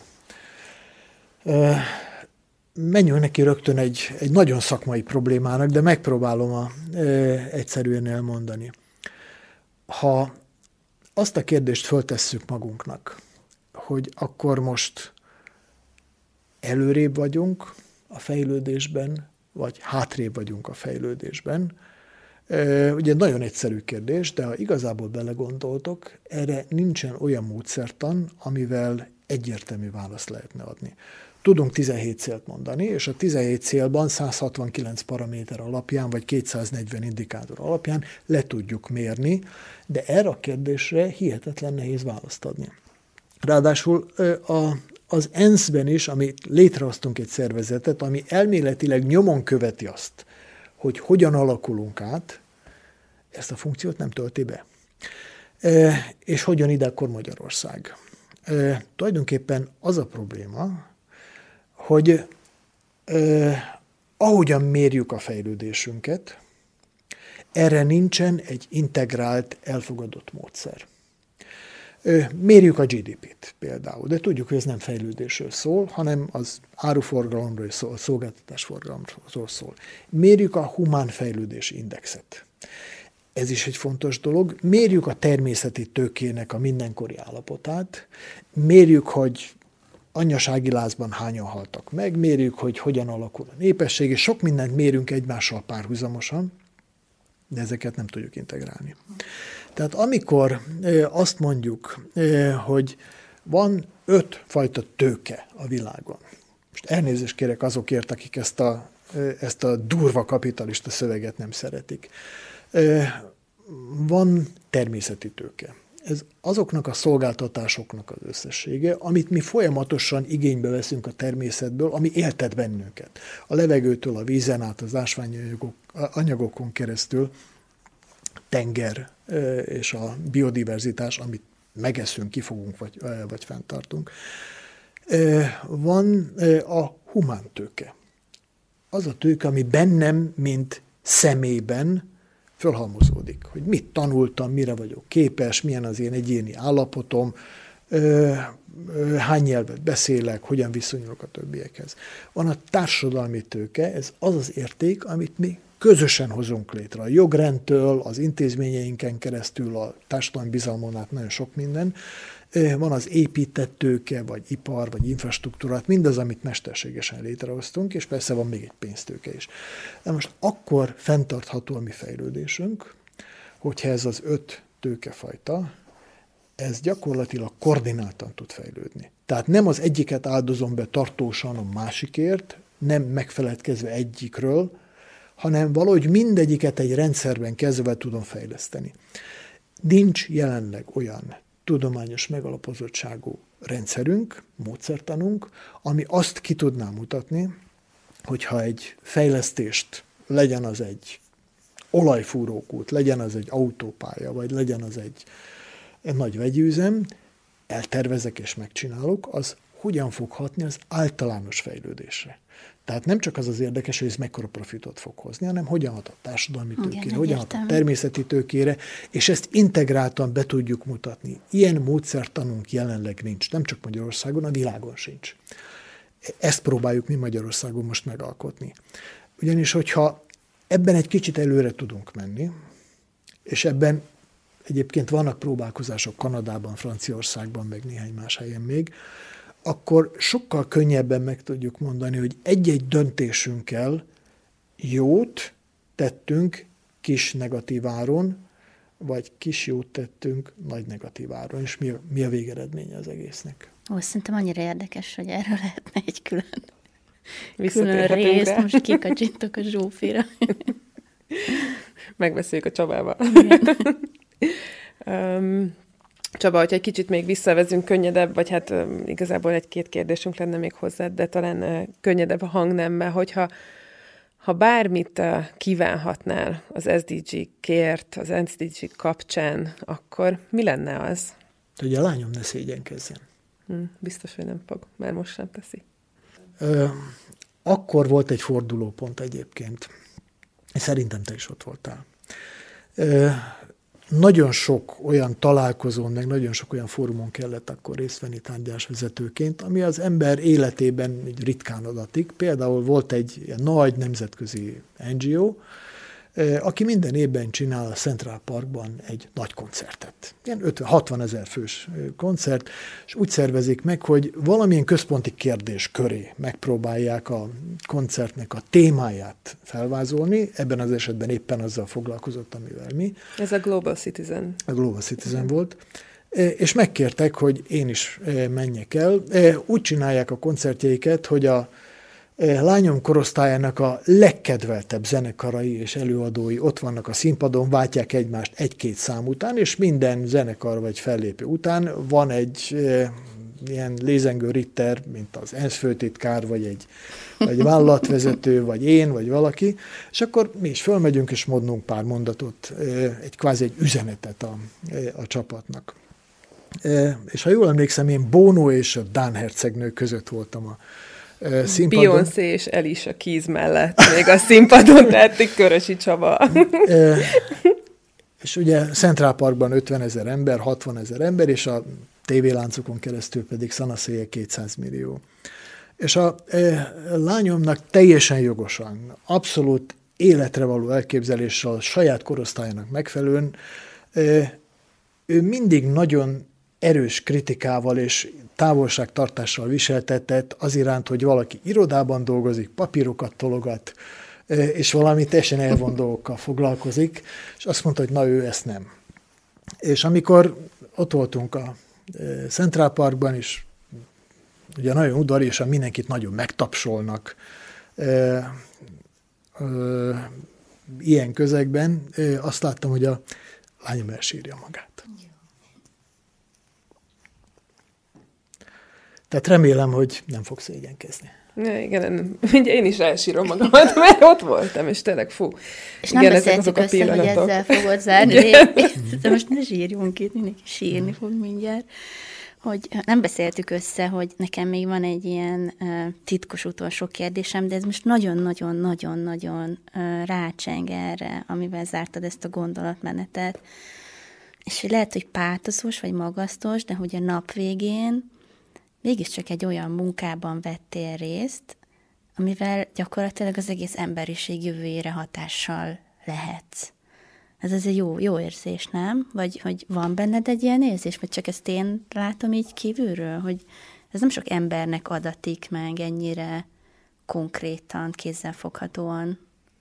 Menjünk neki rögtön egy, egy nagyon szakmai problémának, de megpróbálom a, e, egyszerűen elmondani. Ha azt a kérdést föltesszük magunknak, hogy akkor most előrébb vagyunk a fejlődésben, vagy hátrébb vagyunk a fejlődésben, e, ugye nagyon egyszerű kérdés, de ha igazából belegondoltok, erre nincsen olyan módszertan, amivel egyértelmű választ lehetne adni. Tudunk tizenhét célt mondani, és a tizenhét célban száz hatvankilenc paraméter alapján, vagy kétszáznegyven indikátor alapján le tudjuk mérni, de erre a kérdésre hihetetlen nehéz választ adni. Ráadásul a, az ENSZ-ben is, ami létrehoztunk egy szervezetet, ami elméletileg nyomon követi azt, hogy hogyan alakulunk át, ezt a funkciót nem tölti be. E, és hogyan ide akkor Magyarország? E, tulajdonképpen az a probléma, hogy eh, ahogyan mérjük a fejlődésünket, erre nincsen egy integrált, elfogadott módszer. Eh, mérjük a gé dé pét például, de tudjuk, hogy ez nem fejlődésről szól, hanem az áruforgalomról szól, szolgáltatásforgalomról szól. Mérjük a humán fejlődési indexet. Ez is egy fontos dolog. Mérjük a természeti tőkének a mindenkori állapotát. Mérjük, hogy anyasági lázban hányan haltak meg, mérjük, hogy hogyan alakul a népesség, és sok mindent mérünk egymással párhuzamosan, de ezeket nem tudjuk integrálni. Tehát amikor azt mondjuk, hogy van öt fajta tőke a világon, most elnézést kérek azokért, akik ezt a, ezt a durva kapitalista szöveget nem szeretik. Van természeti tőke. Ez azoknak a szolgáltatásoknak az összessége, amit mi folyamatosan igénybe veszünk a természetből, ami éltet bennünket. A levegőtől, a vízen át, az ásványi anyagok, anyagokon keresztül, tenger és a biodiverzitás, amit megeszünk, kifogunk vagy, vagy fenntartunk. Van a humántőke. Az a tőke, ami bennem, mint személyben fölhalmozódik, hogy mit tanultam, mire vagyok képes, milyen az én egyéni állapotom, hány nyelvet beszélek, hogyan viszonyulok a többiekhez. Van a társadalmi tőke, ez az az érték, amit mi közösen hozunk létre. A jogrendtől, az intézményeinken keresztül, a társadalmi bizalmon át nagyon sok minden. Van az épített tőke, vagy ipar, vagy infrastruktúrát, mindaz, amit mesterségesen létrehoztunk, és persze van még egy pénztőke is. De most akkor fenntartható a mi fejlődésünk, hogyha ez az öt tőkefajta, ez gyakorlatilag koordináltan tud fejlődni. Tehát nem az egyiket áldozom be tartósan a másikért, nem megfeledkezve egyikről, hanem valahogy mindegyiket egy rendszerben kezdve tudom fejleszteni. Nincs jelenleg olyan tudományos megalapozottságú rendszerünk, módszertanunk, ami azt ki tudná mutatni, hogyha egy fejlesztést, legyen az egy olajfúrókút, legyen az egy autópálya, vagy legyen az egy, egy nagy vegyüzem, eltervezek és megcsinálok, az hogyan fog hatni az általános fejlődésre. Tehát nem csak az az érdekes, hogy ez mekkora profitot fog hozni, hanem hogyan hat a társadalmi tőkére, igen, hogyan hat a természeti tőkére, és ezt integráltan be tudjuk mutatni. Ilyen módszertanunk jelenleg nincs, nem csak Magyarországon, a világon sincs. Ezt próbáljuk mi Magyarországon most megalkotni. Ugyanis, hogyha ebben egy kicsit előre tudunk menni, és ebben egyébként vannak próbálkozások Kanadában, Franciaországban, meg néhány más helyen még, akkor sokkal könnyebben meg tudjuk mondani, hogy egy-egy döntésünkkel jót tettünk kis negatív áron, vagy kis jót tettünk nagy negatív áron, és mi a, mi a végeredménye az egésznek. Ó, szerintem annyira érdekes, hogy erről lehetne egy külön, külön rész. Rá. Most kikacsintok a Zsófira. Megbeszéljük a Csabával. um, Csaba, hogyha egy kicsit még visszavezünk, könnyedebb, vagy hát um, igazából egy-két kérdésünk lenne még hozzád, de talán uh, könnyedebb a hangnemmel, hogyha Ha bármit kívánhatnál az es dé gé-kért, az es dé gé kapcsán, akkor mi lenne az? Hogy a lányom ne szégyenkezzen. Hm, biztos, hogy nem fog, már most sem teszi. Ö, akkor volt egy fordulópont egyébként. Szerintem te is ott voltál. Ö, nagyon sok olyan találkozón, meg nagyon sok olyan fórumon kellett akkor részt venni tárgyalásvezetőként, ami az ember életében ritkán adatik. Például volt egy ilyen nagy nemzetközi en gé o, aki minden évben csinál a Central Parkban egy nagy koncertet. Ilyen ötven-hatvan ezer fős koncert, és úgy szervezik meg, hogy valamilyen központi kérdés köré megpróbálják a koncertnek a témáját felvázolni, ebben az esetben éppen azzal foglalkozott, amivel mi. Ez a Global Citizen. A Global Citizen mm. volt. És megkértek, hogy én is menjek el. Úgy csinálják a koncertjeiket, hogy a lányom korosztályának a legkedveltebb zenekarai és előadói ott vannak a színpadon, váltják egymást egy-két szám után, és minden zenekar vagy fellépő után van egy e, ilyen lézengő ritter, mint az ENSZ főtitkár, vagy egy, vagy vállalatvezető, vagy én, vagy valaki, és akkor mi is fölmegyünk, és mondunk pár mondatot, egy kvázi egy üzenetet a, a csapatnak. E, és ha jól emlékszem, én Bono és a Dán hercegnő között voltam a Beyoncé és Alicia Keys mellett még a színpadon, tehát Körösi Csaba. E, és ugye Central Parkban ötven ezer ember, hatvan ezer ember, és a tévéláncokon keresztül pedig szanaszéjjel kétszáz millió. És a e, lányomnak teljesen jogosan, abszolút életre való elképzeléssel, a saját korosztályának megfelelően, e, ő mindig nagyon erős kritikával és távolságtartással viseltetett az iránt, hogy valaki irodában dolgozik, papírokat tologat, és valami teljesen elvont dolgokkal foglalkozik, és azt mondta, hogy na, ő ezt nem. És amikor ott voltunk a Central Parkban is, ugye nagyon udvariasan mindenkit nagyon megtapsolnak ilyen közegben, azt láttam, hogy a lányom elsírja magát. Tehát remélem, hogy nem fog szégyenkezni. Ja, igen, én is elsírom magamat, mert ott voltam, és tényleg fú. És nem igen, beszéltük össze, hogy ezzel fogod zárni. De most ne zsírjunk itt, mindenki sírni fog mindjárt. Hogy nem beszéltük össze, hogy nekem még van egy ilyen uh, titkos utolsó kérdésem, de ez most nagyon-nagyon-nagyon-nagyon uh, rácseng erre, amivel zártad ezt a gondolatmenetet. És hogy lehet, hogy pártozós vagy magasztos, de hogy a nap végén mégiscsak egy olyan munkában vettél részt, amivel gyakorlatilag az egész emberiség jövőjére hatással lehetsz. Ez az egy jó, jó érzés, nem? Vagy hogy van benned egy ilyen érzés, vagy csak ezt én látom így kívülről, hogy ez nem sok embernek adatik meg ennyire konkrétan, kézzelfoghatóan.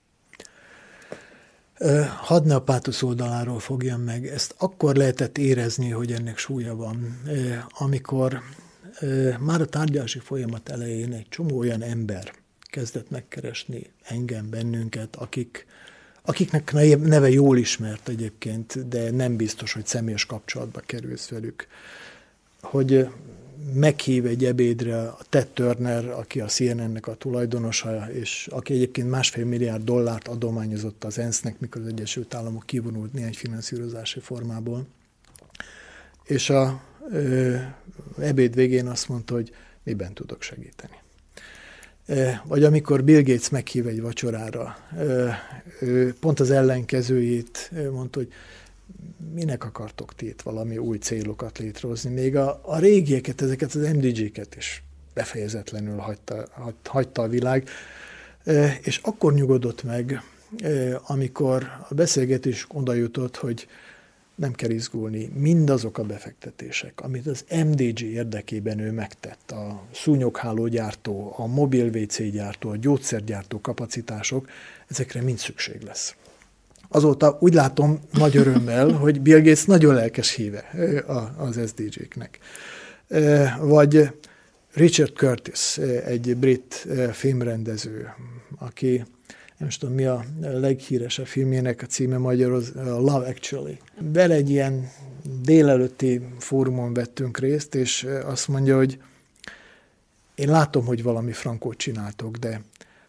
Hadd ne a pátosz oldaláról fogjam meg. Ezt akkor lehetett érezni, hogy ennek súlya van, amikor már a tárgyalási folyamat elején egy csomó olyan ember kezdett megkeresni engem, bennünket, akik, akiknek neve jól ismert egyébként, de nem biztos, hogy személyes kapcsolatba kerülsz velük. Hogy meghív egy ebédre a Ted Turner, aki a C N N-nek a tulajdonosa, és aki egyébként másfél milliárd dollárt adományozott az ENSZ-nek, mikor az Egyesült Államok kivonult néhány finanszírozási formából. És a ö, ebéd végén azt mondta, hogy miben tudok segíteni. Vagy amikor Bill Gates meghív egy vacsorára, pont az ellenkezőjét mondta, hogy minek akartok ti itt valami új célokat létrehozni. Még a, a régieket, ezeket az M D G-ket is befejezetlenül hagyta, hagyta a világ. És akkor nyugodott meg, amikor a beszélgetés oda jutott, hogy nem kell izgulni, mindazok a befektetések, amit az M D G érdekében ő megtett, a szúnyoghálógyártó, a mobil vé cé gyártó, a gyógyszergyártó kapacitások, ezekre mind szükség lesz. Azóta úgy látom nagy örömmel, hogy Bill Gates nagyon lelkes híve az es dé gé-knek. Vagy Richard Curtis, egy brit filmrendező, aki nem tudom, mi a leghíresebb filmjének a címe magyarul, Love Actually. Vele egy ilyen délelőtti fórumon vettünk részt, és azt mondja, hogy én látom, hogy valami frankót csináltok, de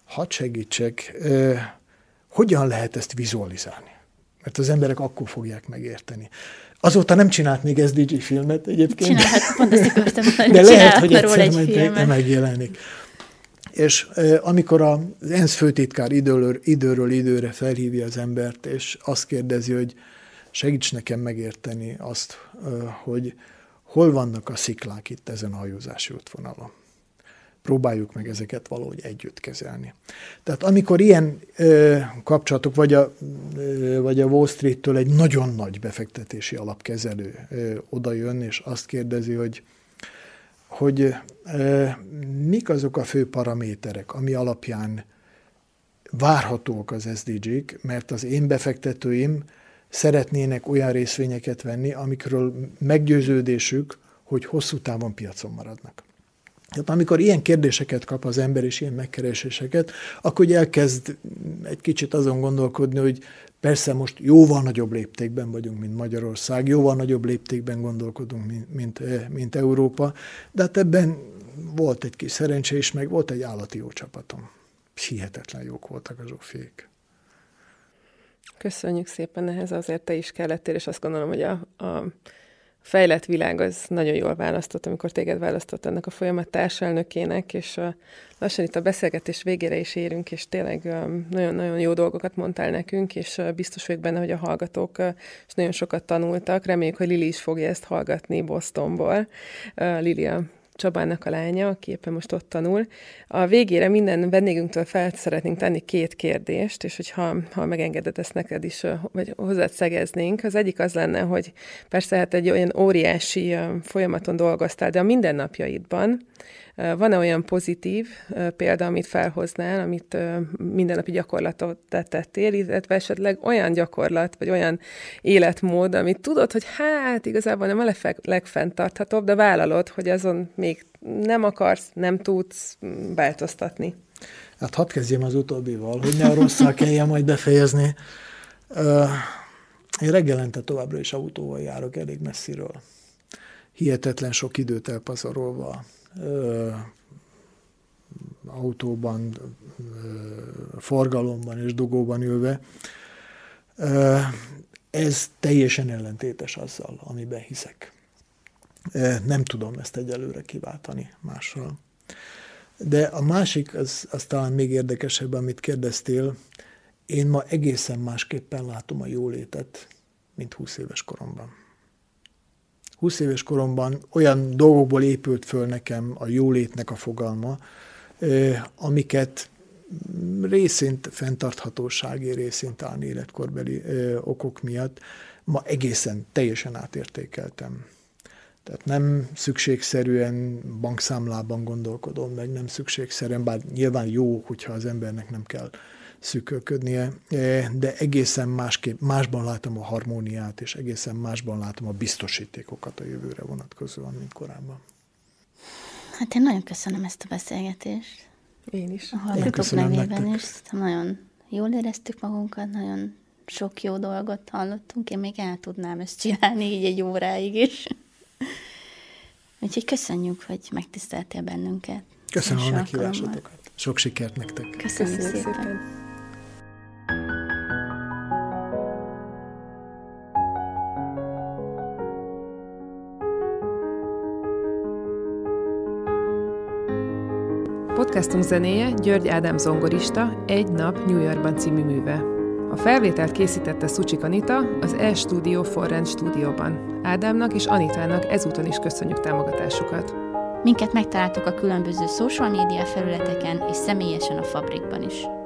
hadd segítsek, hogyan lehet ezt vizualizálni? Mert az emberek akkor fogják megérteni. Azóta nem csinált még es dé gé filmet egyébként. Csinálhat, pont ezt akartam mondani, de lehet, hogy egyszer egy majd filmet. megjelenik. És eh, amikor az ENSZ főtitkár időről, időről időre felhívja az embert, és azt kérdezi, hogy segíts nekem megérteni azt, eh, hogy hol vannak a sziklák itt ezen a hajózási útvonalon. Próbáljuk meg ezeket valahogy együtt kezelni. Tehát amikor ilyen ö, kapcsolatok, vagy a, ö, vagy a Wall Street-től egy nagyon nagy befektetési alapkezelő ö, oda jön, és azt kérdezi, hogy, hogy ö, mik azok a fő paraméterek, ami alapján várhatóak az es dé gé-k, mert az én befektetőim szeretnének olyan részvényeket venni, amikről meggyőződésük, hogy hosszú távon piacon maradnak. Tehát amikor ilyen kérdéseket kap az ember, és ilyen megkereséseket, akkor elkezd egy kicsit azon gondolkodni, hogy persze most jóval nagyobb léptékben vagyunk, mint Magyarország, jóval nagyobb léptékben gondolkodunk, mint, mint, mint Európa, de hát ebben volt egy kis szerencse is, meg volt egy állati jó csapatom. Hihetetlen jók voltak a Zsófiék. Köszönjük szépen, ehhez azért te is kellettél, és azt gondolom, hogy a, a fejlett világ az nagyon jól választott, amikor téged választott ennek a folyamat társelnökének, és uh, lassan itt a beszélgetés végére is érünk, és tényleg um, nagyon-nagyon jó dolgokat mondtál nekünk, és uh, biztos vagyok benne, hogy a hallgatók uh, és nagyon sokat tanultak. Reméljük, hogy Lili is fogja ezt hallgatni Bostonból. Uh, Lili a Csabának a lánya, aki éppen most ott tanul. A végére minden vendégünktől fel szeretnénk tenni két kérdést, és hogyha ha megengeded, ezt neked is, vagy hozzád szegeznénk. Az egyik az lenne, hogy persze hát egy olyan óriási folyamaton dolgoztál, de a mindennapjaidban van-e olyan pozitív példa, amit felhoznál, amit mindennapi gyakorlatot tettél, illetve esetleg olyan gyakorlat, vagy olyan életmód, amit tudod, hogy hát igazából nem a legfenntarthatóbb, de vállalod, hogy azon még nem akarsz, nem tudsz változtatni. Hát hadd kezdjem az utóbbival, hogy ne a rosszal kelljen majd befejezni. Én reggelente továbbra is autóval járok elég messziről. Hihetetlen sok időt elpazarolva. Ö, autóban, ö, forgalomban és dugóban ülve. Ö, ez teljesen ellentétes azzal, amiben hiszek. Ö, nem tudom ezt egyelőre kiváltani mással. De a másik, az, az talán még érdekesebb, amit kérdeztél, én ma egészen másképpen látom a jólétet, mint húsz éves koromban. húsz éves koromban olyan dolgokból épült föl nekem a jólétnek a fogalma, amiket részint fenntarthatósági, részint állni életkorbeli okok miatt ma egészen teljesen átértékeltem. Tehát nem szükségszerűen bankszámlában gondolkodom, meg nem szükségszerűen, bár nyilván jó, hogyha az embernek nem kell szűkölködnie, de egészen másképp, másban látom a harmóniát, és egészen másban látom a biztosítékokat a jövőre vonatkozóan, mint korábban. Hát én nagyon köszönöm ezt a beszélgetést. Én is. A hallgatók nevében is. Nagyon jól éreztük magunkat, nagyon sok jó dolgot hallottunk. Én még el tudnám ezt csinálni így egy óráig is. Úgyhogy köszönjük, hogy megtiszteltél bennünket. Köszönöm a meghívásotokat. Sok sikert nektek. Köszönjük, Köszönjük szépen. szépen. Podcastunk zenéje György Ádám zongorista Egy nap New Yorkban című műve. A felvételt készítette Szucsik Anita az E-Studio Forrend stúdióban. Ádámnak és Anitának ezúton is köszönjük támogatásukat. Minket megtaláltok a különböző social média felületeken és személyesen a Fabrikban is.